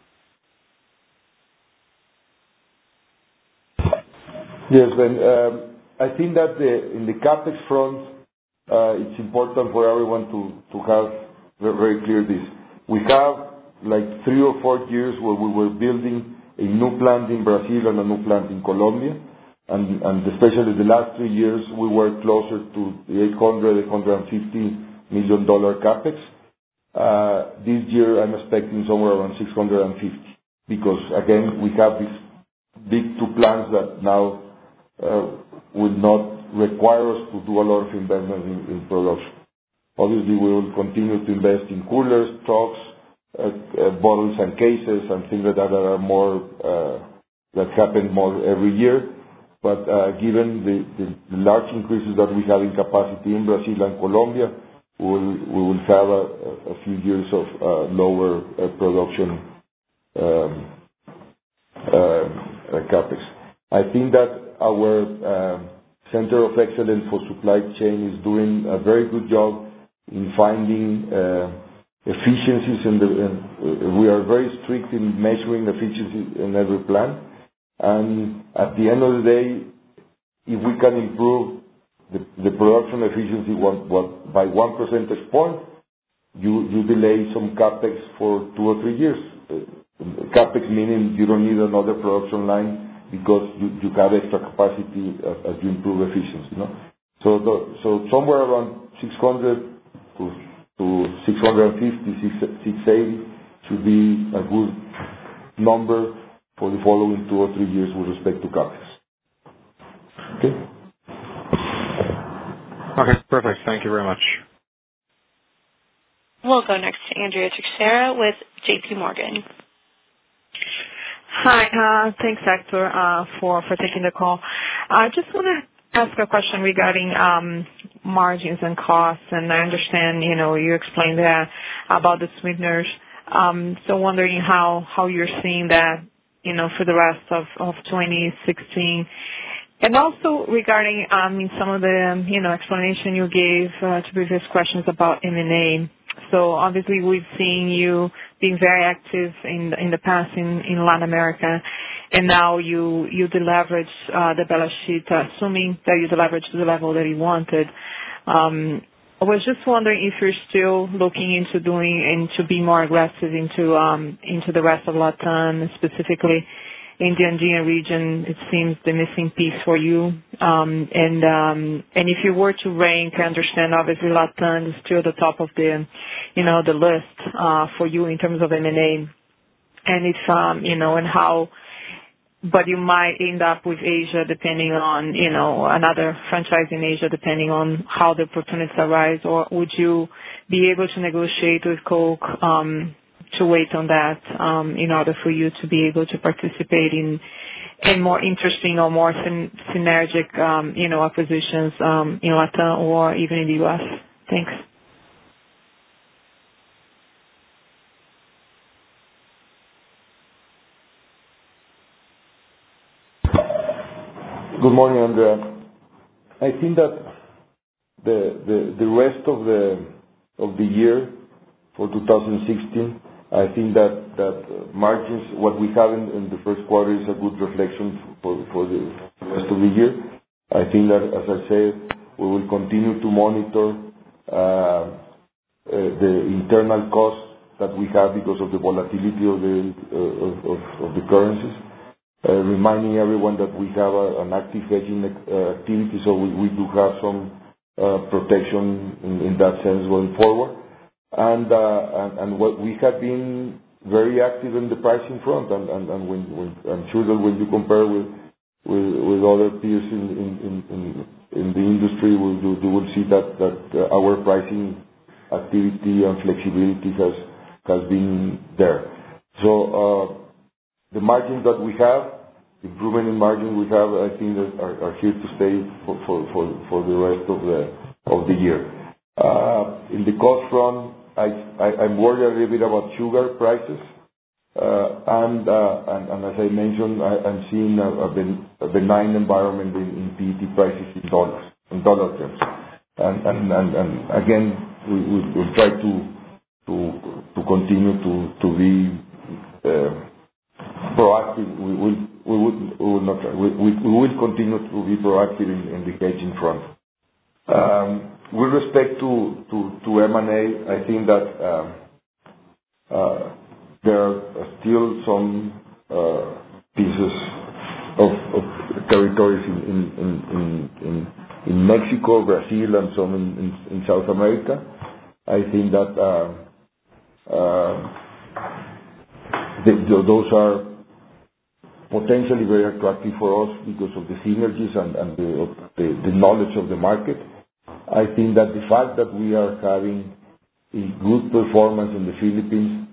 [SPEAKER 2] Yes, Ben. I think that in the CapEx front, it's important for everyone to have very clear this. We have like 3 or 4 years where we were building a new plant in Brazil and a new plant in Colombia, and especially the last 3 years, we were closer to the $850 million CapEx. This year, I'm expecting somewhere around 650, because again, we have these big 2 plants that now will not require us to do a lot of investment in production. Obviously, we will continue to invest in coolers, trucks, bottles and cases, and things like that are more that happen more every year. But given the large increases that we have in capacity in Brazil and Colombia, we will have a few years of lower production CapEx. I think that our Center of Excellence for Supply Chain is doing a very good job in finding efficiencies, we are very strict in measuring efficiency in every plant. And at the end of the day, if we can improve the production efficiency by 1 percentage point, you delay some CapEx for 2 or 3 years. CapEx meaning you don't need another production line because you have extra capacity as you improve efficiency. So somewhere around 600 to 650, 680 should be a good number for the following 2 or 3 years with respect to CapEx. Okay?
[SPEAKER 6] Okay, perfect. Thank you very much.
[SPEAKER 1] We'll go next to Andrea Teixeira with J.P. Morgan.
[SPEAKER 7] Hi, thanks, Hector, for taking the call. I just want to ask a question regarding margins and costs, and I understand, you explained that about the sweeteners. So wondering how you're seeing that, for the rest of 2016. And also regarding, some of the, explanation you gave to previous questions about M&A. So obviously we've seen you being very active in the past in Latin America, and now you deleverage the balance sheet, assuming that you deleverage to the level that you wanted. I was just wondering if you're still looking into being more aggressive into the rest of Latin, specifically in the Andean region. It seems the missing piece for you. And if you were to rank, I understand obviously Latin is still the top of the list for you in terms of M&A, and if and how. But you might end up with Asia depending on, another franchise in Asia depending on how the opportunities arise, or would you be able to negotiate with Coke to wait on that in order for you to be able to participate in more interesting or more synergic, acquisitions in Latin or even in the U.S.? Thanks.
[SPEAKER 2] Good morning, Andrea. I think that the rest of the year for 2016, I think that margins, what we have in the first quarter, is a good reflection for the rest of the year. I think that, as I said, we will continue to monitor the internal costs that we have because of the volatility of the currencies. Reminding everyone that we have an active hedging activity, so we do have some protection in that sense going forward. And what we have been very active in the pricing front, and I'm sure that when you compare with other peers in the industry, you will see that our pricing activity and flexibility has been there. So the margins that we have, improvement in margin we have, I think that are here to stay for the rest of the year. In the cost front, I'm worried a little bit about sugar prices. And as I mentioned, I'm seeing a benign environment in PET prices in dollar terms. And again, we'll try to continue to be proactive. We will continue to be proactive in the hedging front. With respect to M&A, I think that there are still some pieces of territories in Mexico, Brazil, and some in South America. I think that those are potentially very attractive for us because of the synergies and the knowledge of the market. I think that the fact that we are having a good performance in the Philippines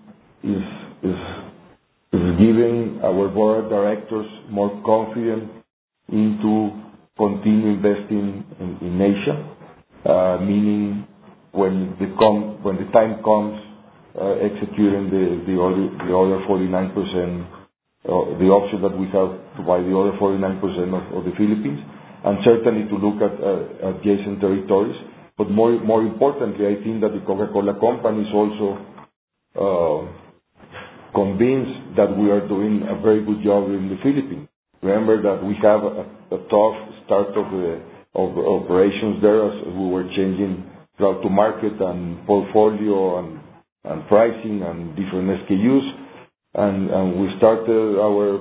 [SPEAKER 2] is giving our board of directors more confidence into continue investing in Asia, meaning when the time comes, executing the other 49%, the option that we have to buy the other 49% of the Philippines, and certainly to look at adjacent territories. But more importantly, I think that the Coca-Cola Company is also convinced that we are doing a very good job in the Philippines. Remember that we have a tough start of operations there as we were changing route to market and portfolio and pricing and different SKUs, and we started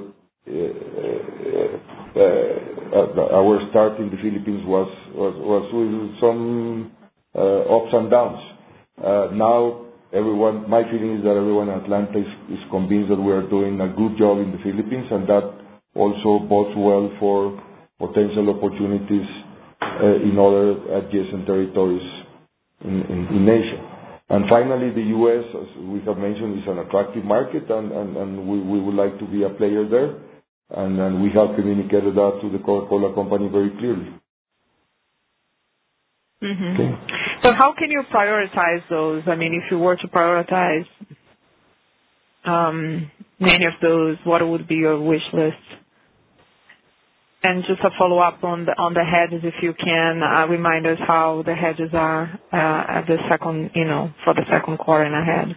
[SPEAKER 2] our start in the Philippines was with some ups and downs. Now my feeling is that everyone in Atlanta is convinced that we are doing a good job in the Philippines, and that also bodes well for potential opportunities in other adjacent territories in Asia. And finally, the U.S., as we have mentioned, is an attractive market, and we would like to be a player there. And we have communicated that to the Coca-Cola Company very clearly.
[SPEAKER 7] Mm-hmm.
[SPEAKER 2] Okay.
[SPEAKER 7] So how can you prioritize those? I mean, if you were to prioritize many of those, what would be your wish list? And just a follow-up on the hedges, if you can remind us how the hedges are at the second, for the second quarter and ahead.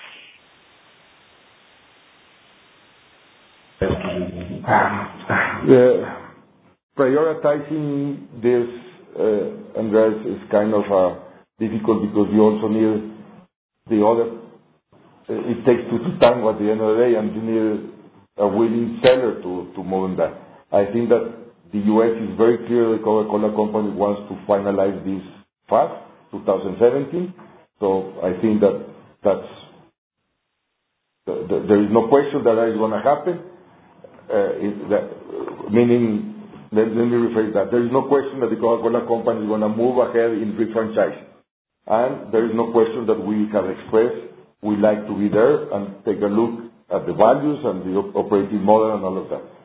[SPEAKER 2] Prioritizing this, Andres, is kind of difficult because you also need the other. It takes two to tango at the end of the day, and you need a willing seller to move in that. I think that the U.S. is very clear. The Coca-Cola Company wants to finalize this fast, 2017. So I think there is no question that is going to happen. Meaning, let me rephrase that. There is no question that the Coca-Cola Company is going to move ahead in refranchising. And there is no question that we have expressed we like to be there and take a look at the values and the operating model and all of that.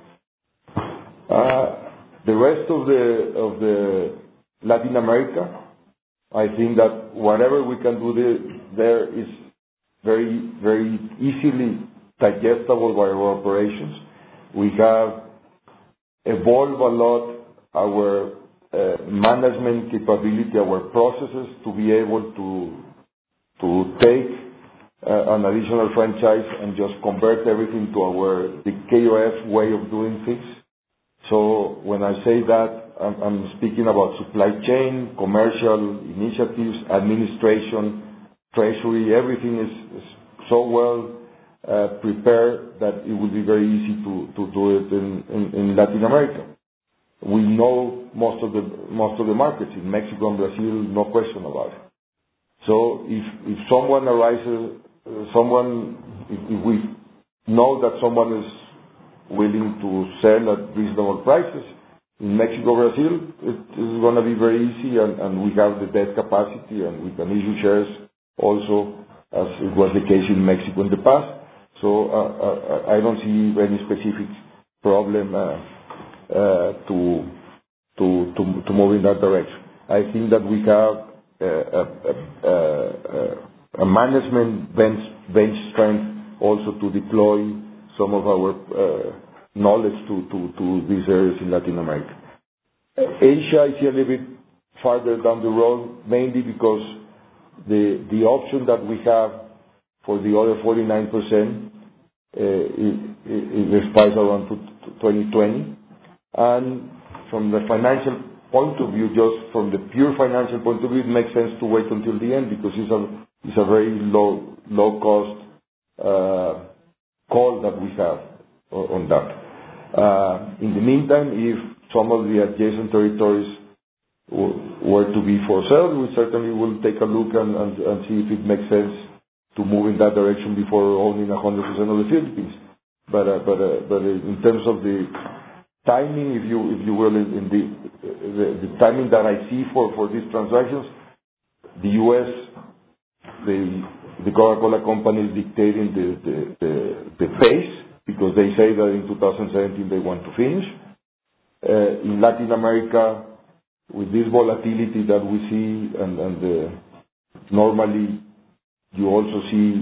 [SPEAKER 2] The rest of the Latin America, I think that whatever we can do there is very, very easily digestible by our operations. We have evolved a lot our management capability, our processes to be able to take an additional franchise and just convert everything to the KOF way of doing things. So when I say that, I'm speaking about supply chain, commercial initiatives, administration, treasury. Everything is so well prepared that it will be very easy to do it in Latin America. We know most of the markets in Mexico and Brazil, no question about it. So if someone arises, if we know that someone is willing to sell at reasonable prices in Mexico, Brazil, it is going to be very easy, and we have the debt capacity, and we can issue shares also, as it was the case in Mexico in the past. So I don't see any specific problem to move in that direction. I think that we have a management bench strength also to deploy some of our knowledge to these areas in Latin America. Asia is a little bit farther down the road, mainly because the option that we have for the other 49% it expires around 2020. And from the financial point of view, just from the pure financial point of view, it makes sense to wait until the end because it's a very low cost call that we have on that. In the meantime, if some of the adjacent territories were to be for sale, we certainly will take a look and see if it makes sense to move in that direction before owning 100% of the Philippines. But in terms of the timing, if you will, in the timing that I see for these transactions, the U.S., the Coca-Cola Company is dictating the pace because they say that in 2017 they want to finish. In Latin America, with this volatility that we see, and normally you also see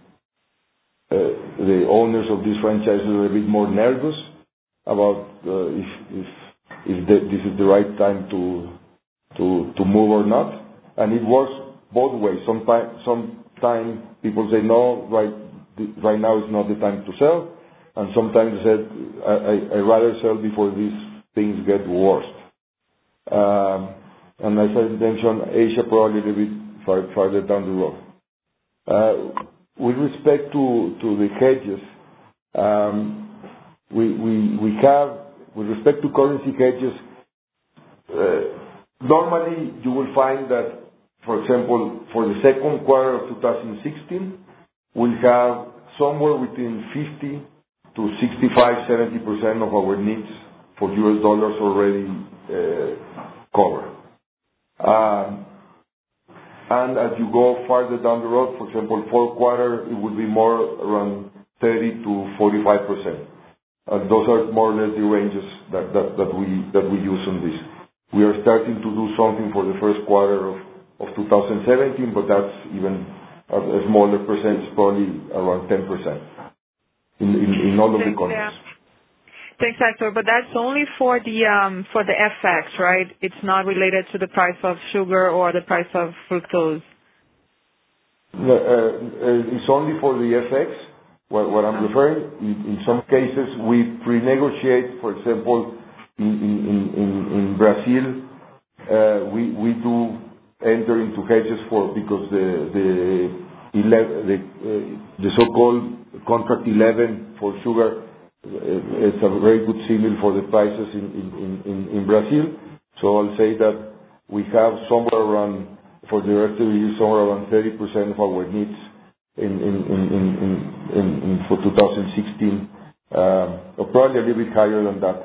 [SPEAKER 2] the owners of these franchises are a bit more nervous about if this is the right time to move or not, and it works both ways. Sometimes people say no, right now is not the time to sell, and sometimes they said I rather sell before these things get worse. And as I mentioned, Asia probably a little bit farther down the road. With respect to the hedges, we have, with respect to currency hedges, normally you will find that, for example, for the second quarter of 2016, we'll have somewhere between 50 to 65-70% of our needs for US dollars already covered. And as you go farther down the road, for example, fourth quarter, it would be more around 30 to 45%. Those are more or less the ranges that we use on this. We are starting to do something for the first quarter of 2017, but that's even a smaller percentage, probably around 10% in all of the countries.
[SPEAKER 7] Thanks, Hector. But that's only for the FX, right? It's not related to the price of sugar or the price of fructose.
[SPEAKER 2] It's only for the FX. What I'm referring, in some cases, we pre-negotiate. For example, in Brazil, we do enter into hedges because the so-called contract 11 for sugar. It's a very good signal for the prices in Brazil. So I'll say that we have somewhere around, for the rest of the year, somewhere around 30% of our needs for 2016, or probably a little bit higher than that.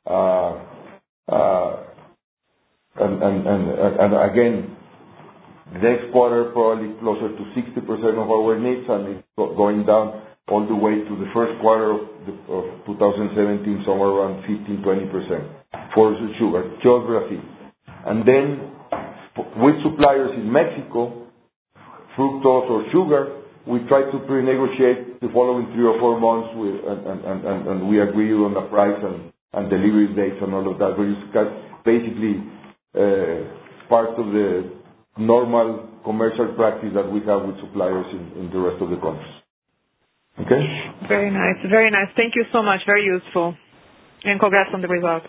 [SPEAKER 2] And again, next quarter probably closer to 60% of our needs, and it's going down all the way to the first quarter of 2017, somewhere around 15-20% for the sugar, just Brazil. And then with suppliers in Mexico, fructose or sugar, we try to pre-negotiate the following 3 or 4 months and we agree on the price and delivery dates and all of that. But it's basically part of the normal commercial practice that we have with suppliers in the rest of the countries. Okay?
[SPEAKER 7] Very nice. Very nice. Thank you so much. Very useful. And congrats on the results.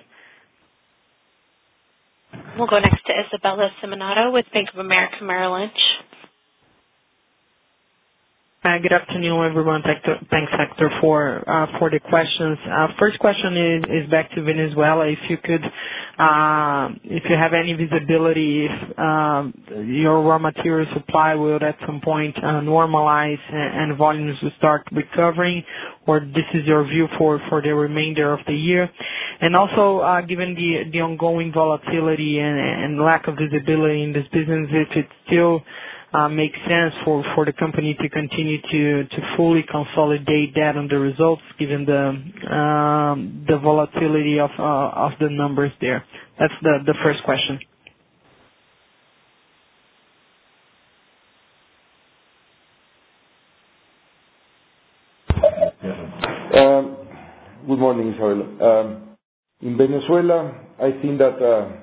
[SPEAKER 1] We'll go next to Isabella Simonato with Bank of America Merrill Lynch.
[SPEAKER 8] Good afternoon, everyone. Thanks, Hector, for the questions. First question is back to Venezuela. If you could, if you have any visibility, if your raw material supply will at some point normalize and volumes will start recovering, or this is your view for the remainder of the year. And also, given the ongoing volatility and lack of visibility in this business, if it still makes sense for the company to continue to fully consolidate that on the results, given the volatility of the numbers there. That's the first question.
[SPEAKER 2] Good morning, Isabella. In Venezuela, I think that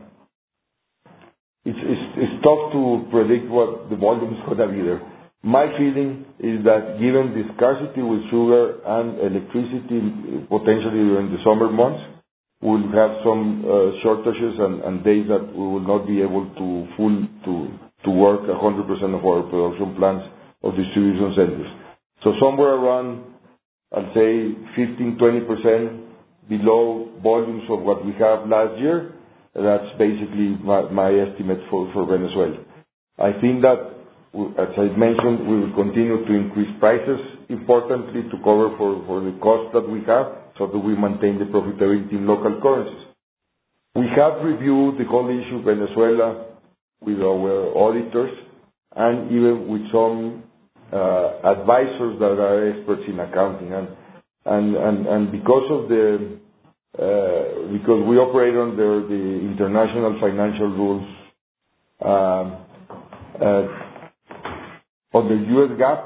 [SPEAKER 2] it's tough to predict what the volume is going to be there. My feeling is that given the scarcity with sugar and electricity potentially during the summer months, we'll have some shortages and days that we will not be able to work 100% of our production plants or distribution centers. So somewhere around, I'd say 15-20% below volumes of what we have last year. That's basically my estimate for Venezuela. I think that, as I mentioned, we will continue to increase prices importantly to cover for the cost that we have so that we maintain the profitability in local currencies. We have reviewed the whole issue of Venezuela with our auditors and even with some advisors that are experts in accounting. And because we operate under the international financial rules, under U.S. GAAP,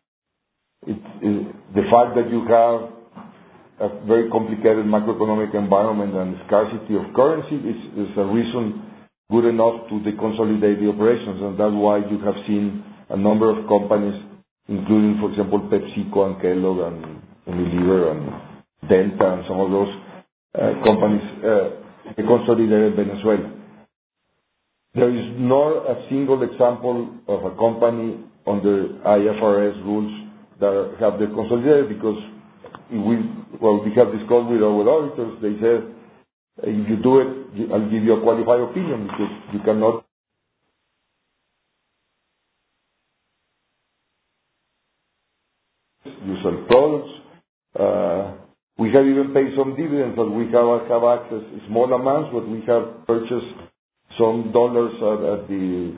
[SPEAKER 2] the fact that you have a very complicated macroeconomic environment and scarcity of currency is a reason good enough to deconsolidate the operations, and that's why you have seen a number of companies, including, for example, PepsiCo and Kellogg and Unilever and Delta and some of those companies deconsolidated Venezuela. There is not a single example of a company under IFRS rules that have deconsolidated because we have discussed with our auditors. They said, if you do it, I'll give you a qualified opinion because you cannot. You sell products. We have even paid some dividends, but we have access small amounts, but we have purchased some dollars at the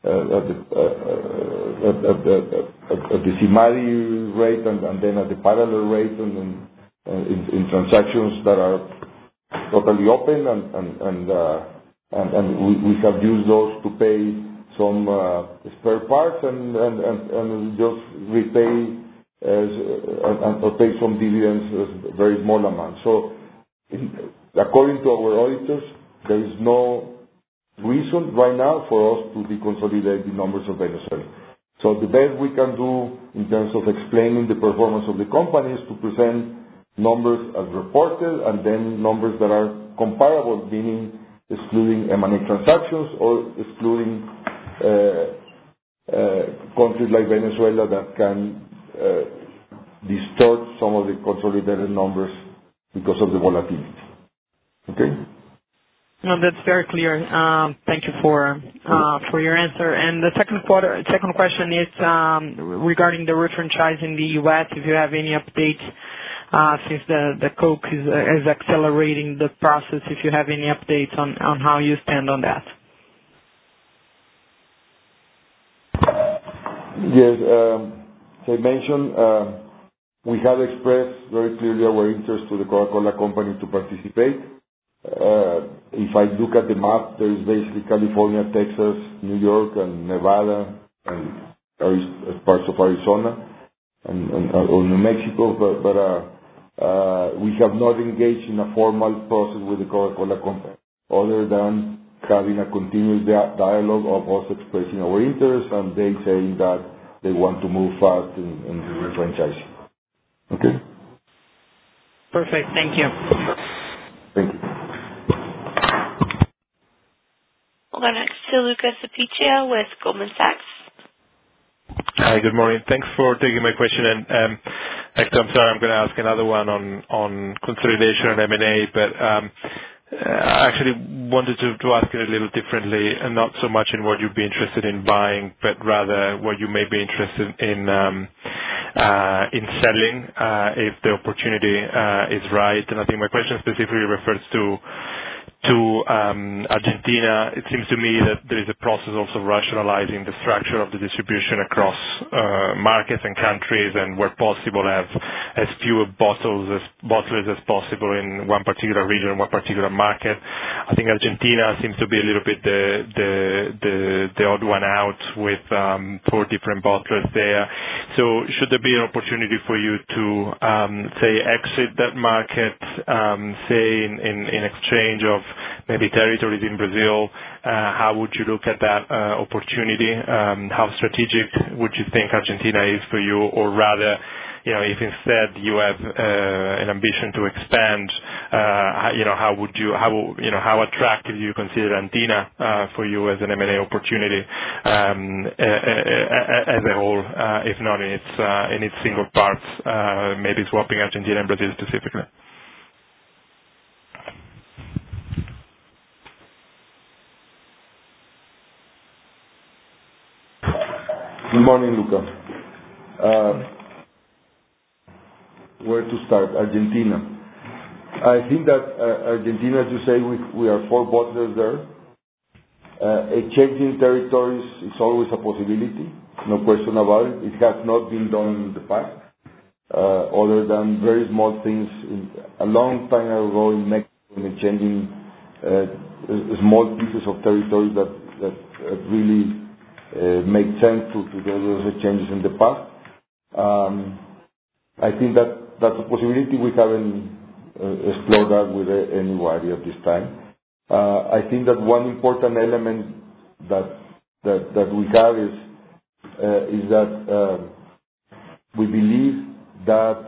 [SPEAKER 2] CIMADI rate and then at the parallel rate and in transactions that are totally open and we have used those to pay some spare parts and just repay or pay some dividends, very small amounts. So, according to our auditors, there is no reason right now for us to deconsolidate the numbers of Venezuela. So the best we can do in terms of explaining the performance of the company is to present numbers as reported and then numbers that are comparable, meaning excluding M&A transactions or excluding countries like Venezuela that can distort some of the consolidated numbers because of the volatility. Okay?
[SPEAKER 8] No, that's very clear. Thank you for your answer. And the second question is regarding the refranchise in the U.S. If you have any updates since the Coke is accelerating the process, if you have any updates on how you stand on that.
[SPEAKER 2] Yes, as I mentioned, we have expressed very clearly our interest to the Coca-Cola Company to participate. If I look at the map, there is basically California, Texas, New York, and Nevada, and parts of Arizona, or New Mexico, but we have not engaged in a formal process with the Coca-Cola Company, other than having a continuous dialogue of us expressing our interest and they saying that they want to move fast in the refranchising. Okay?
[SPEAKER 8] Perfect. Thank you.
[SPEAKER 2] Thank you.
[SPEAKER 1] We'll go next to Lucas Apiccia with Goldman Sachs.
[SPEAKER 9] Hi, good morning. Thanks for taking my question. And Hector, I'm sorry, I'm going to ask another one on consolidation and M&A, but I actually wanted to ask it a little differently, and not so much in what you'd be interested in buying, but rather what you may be interested in selling if the opportunity is right. And I think my question specifically refers to Argentina, it seems to me that there is a process also rationalizing the structure of the distribution across markets and countries, and where possible have as few bottlers as possible in one particular region, one particular market. I think Argentina seems to be a little bit the odd one out with 4 different bottlers there. So should there be an opportunity for you to say exit that market, say in exchange of maybe territories in Brazil? How would you look at that opportunity? How strategic would you think Argentina is for you? Or rather, if instead you have an ambition to expand, how attractive do you consider Andina for you as an M&A opportunity as a whole, if not in its single parts, maybe swapping Argentina and Brazil specifically?
[SPEAKER 2] Good morning, Luca. Where to start? Argentina. I think that Argentina, as you say, we are 4 bottlers there. A change in territories is always a possibility, no question about it. It has not been done in the past, other than very small things. A long time ago in Mexico, in changing small pieces of territory that really made sense to those changes in the past. I think that's a possibility. We haven't explored that with anybody at this time. I think that one important element that we have is that we believe that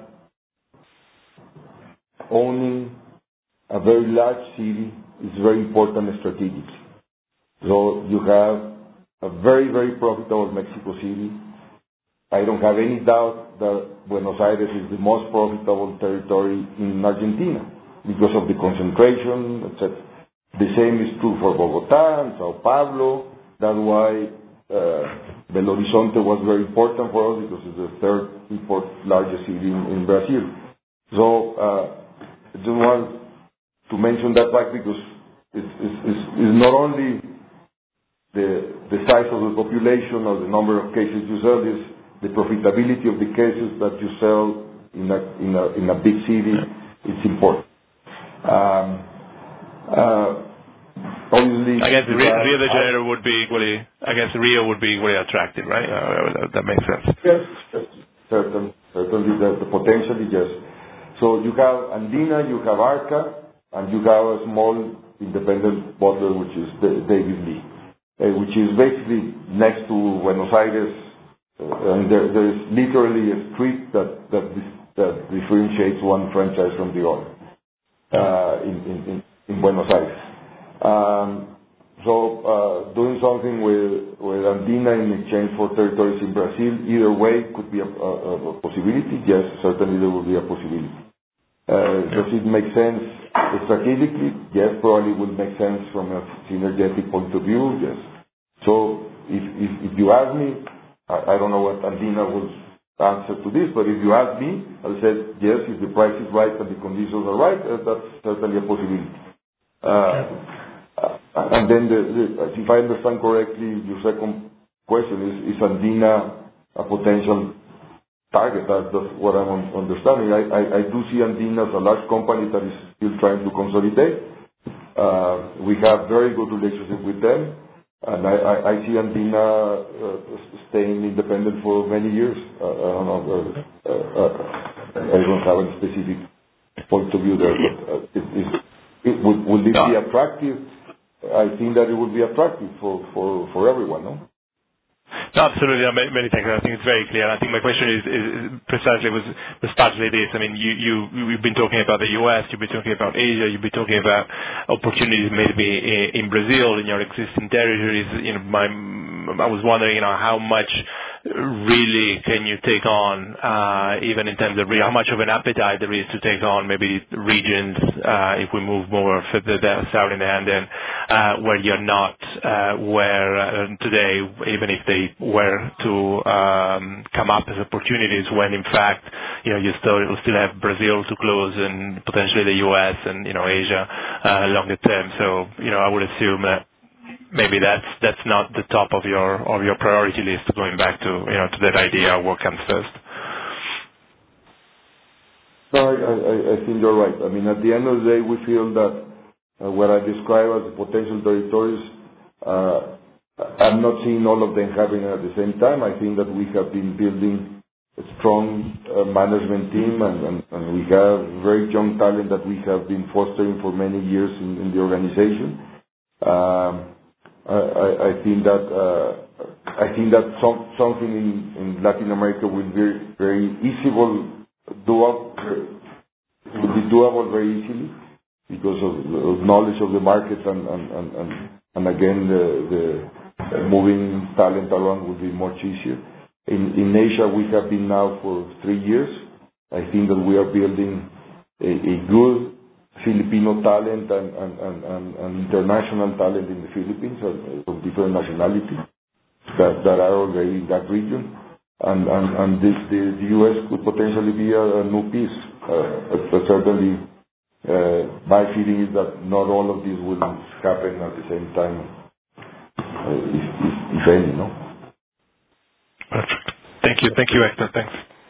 [SPEAKER 2] owning a very large city is very important strategically. So you have a very, very profitable Mexico City. I don't have any doubt that Buenos Aires is the most profitable territory in Argentina because of the concentration, etc. The same is true for Bogotá and Sao Paulo. That's why Belo Horizonte was very important for us, because it's the 3rd largest city in Brazil. So I just want to mention that fact, because it's not only the size of the population or the number of cases you sell, is the profitability of the cases that you sell in a big city. It's important. Obviously,
[SPEAKER 9] I guess Rio de Janeiro would be equally. I guess Rio would be equally attractive, right? That makes sense.
[SPEAKER 2] Yes, certainly. The potentially, yes. So you have Andina, you have Arca, and you have a small independent bottler, which is David Lee. Which is basically next to Buenos Aires, and there is literally a street that differentiates one franchise from the other in Buenos Aires. So doing something with Andina in exchange for territories in Brazil, either way, could be a possibility. Yes, certainly there will be a possibility. Does it make sense strategically? Yes, probably would make sense from a synergetic point of view. Yes. So if you ask me, I don't know what Andina will answer to this, but if you ask me, I'll say yes, if the price is right and the conditions are right, that's certainly a possibility. And then, if I understand correctly, your second question is Andina a potential target? That's what I'm understanding. I do see Andina as a large company that is still trying to consolidate. We have very good relationship with them, and I see Andina staying independent for many years. I don't know. I don't have a specific point of view there, but would this be attractive? I think that it would be attractive for everyone, no?
[SPEAKER 9] Absolutely. Many thanks. I think it's very clear. I think my question is precisely was partly this. I mean, you've been talking about the U.S., you've been talking about Asia, you've been talking about opportunities maybe in Brazil, in your existing territories. I was wondering, how much really can you take on, even in terms of how much of an appetite there is to take on maybe regions, if we move more further south in the Andean, where you're not, where today, even if they were to come up as opportunities, when in fact you still have Brazil to close and potentially the U.S. and Asia longer term. So I would assume that maybe that's not the top of your priority list, going back to to that idea of what comes first.
[SPEAKER 2] No, I think you're right. I mean, at the end of the day, we feel that what I describe as the potential territories, I'm not seeing all of them happening at the same time. I think that we have been building a strong management team, and we have very young talent that we have been fostering for many years in the organization. I think that something in Latin America will be very doable very easily because of knowledge of the market and again the moving talent around will be much easier. In Asia, we have been now for 3 years. I think that we are building a good Filipino talent and international talent in the Philippines of different nationalities that are already in that region. And the U.S. could potentially be a new piece. But certainly, my feeling is that not all of this will happen at the same time, if any, no?
[SPEAKER 9] Perfect. Thank you, Hector. Thanks.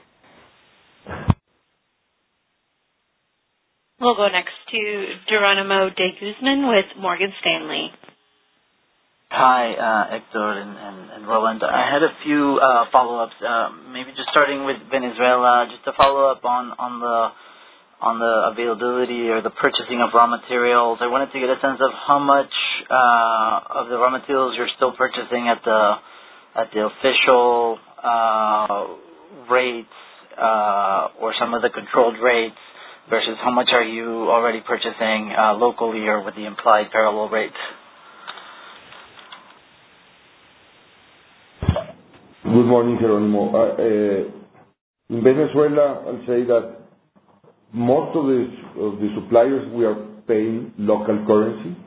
[SPEAKER 1] We'll go next to Geronimo de Guzman with Morgan Stanley.
[SPEAKER 10] Hi, Hector and Roland. I had a few follow-ups. Maybe just starting with Venezuela, just to follow up on the availability or the purchasing of raw materials. I wanted to get a sense of how much of the raw materials you're still purchasing at the official rates or some of the controlled rates versus how much are you already purchasing locally or with the implied parallel rates?
[SPEAKER 2] Good morning, Geronimo. In Venezuela, I'll say that most of the suppliers we are paying local currency,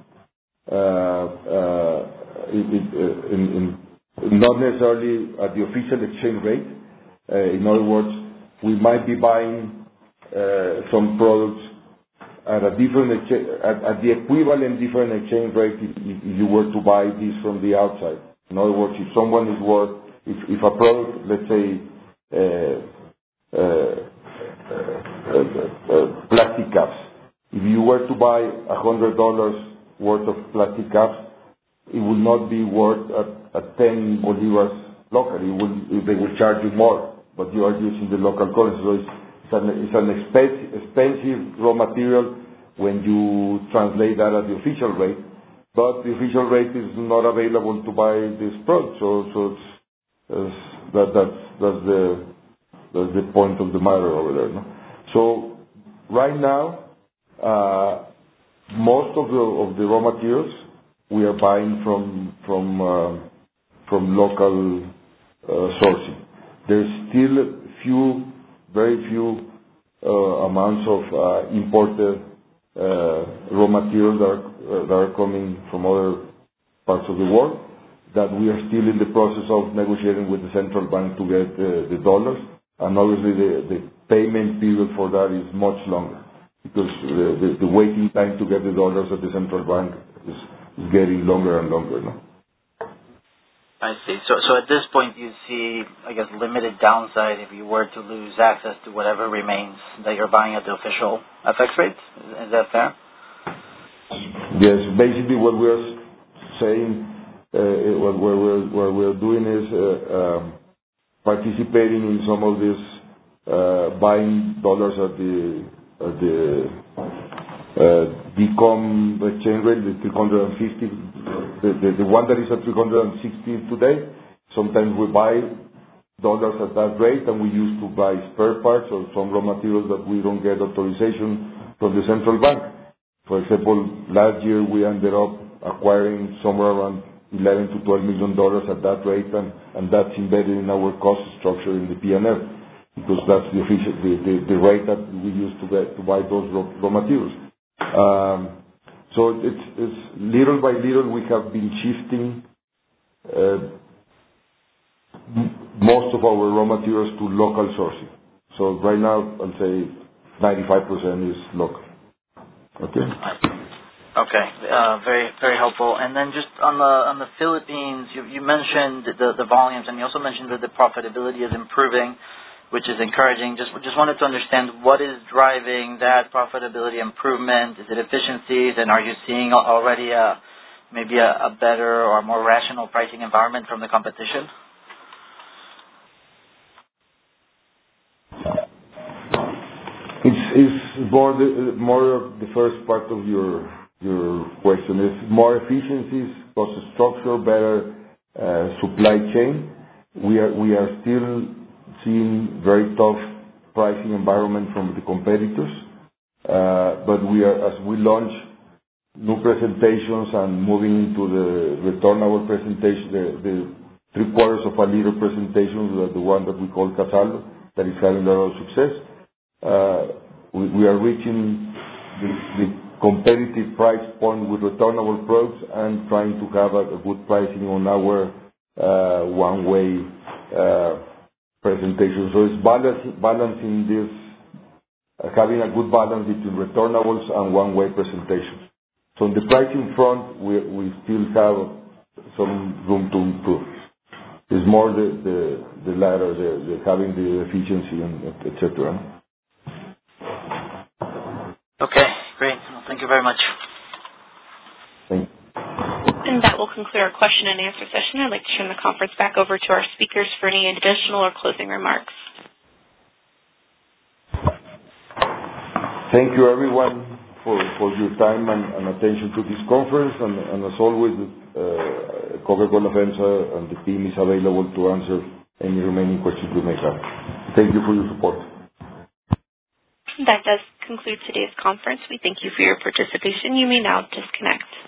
[SPEAKER 2] not necessarily at the official exchange rate. In other words, we might be buying some products at a different at the equivalent different exchange rate if you were to buy this from the outside. In other words, if someone is worth if a product, let's say, plastic caps, if you were to buy $100 worth of plastic caps, it will not be worth at 10 bolivars locally. They will charge you more, but you are using the local currency. So it's an expensive raw material when you translate that at the official rate, but the official rate is not available to buy this product. So that's the point of the matter over there. No? So right now, most of the raw materials we are buying from local sourcing. There's still very few amounts of imported raw materials that are coming from other parts of the world, that we are still in the process of negotiating with the central bank to get the dollars. And obviously the payment period for that is much longer because the waiting time to get the dollars at the central bank is getting longer and longer. No?
[SPEAKER 10] I see. So at this point you see, I guess, limited downside if you were to lose access to whatever remains that you're buying at the official FX rates? Is that fair?
[SPEAKER 2] Yes. Basically what we're saying, what we're doing is participating in some of this buying dollars at the DCOM exchange rate, the 350, the one that is at 360 today. Sometimes we buy dollars at that rate, and we used to buy spare parts or some raw materials that we don't get authorization from the central bank. For example, last year we ended up acquiring somewhere around $11 to $12 million at that rate, and that's embedded in our cost structure in the P&L, because that's the official the rate that we use to buy those raw materials. So it's little by little we have been shifting most of our raw materials to local sourcing. So right now, I'll say 95% is local. Okay?
[SPEAKER 10] Okay. Very, very helpful. And then just on the Philippines, you mentioned the volumes, and you also mentioned that the profitability is improving, which is encouraging. Just wanted to understand what is driving that profitability improvement. Is it efficiencies, and are you seeing already maybe a better or more rational pricing environment from the competition?
[SPEAKER 2] It's more of the first part of your question. It's more efficiencies, cost structure, better supply chain. We are still seeing very tough pricing environment from the competitors, but as we launch new presentations and moving into the returnable presentation, the 3/4 of a liter presentations, the one that we call Casalo, that is having a lot of success. We are reaching the competitive price point with returnable products and trying to have a good pricing on our one-way presentation. So it's balancing this, having a good balance between returnables and one-way presentations. So on the pricing front, we still have some room to improve. It's more the latter, having the efficiency and et cetera.
[SPEAKER 10] Okay, great. Well, thank you very much.
[SPEAKER 2] Thank you.
[SPEAKER 1] And that will conclude our question and answer session. I'd like to turn the conference back over to our speakers for any additional or closing remarks.
[SPEAKER 2] Thank you, everyone, for your time and attention to this conference. And as always, Coca-Cola FEMSA and the team is available to answer any remaining questions you may have. Thank you for your support.
[SPEAKER 1] That does conclude today's conference. We thank you for your participation. You may now disconnect.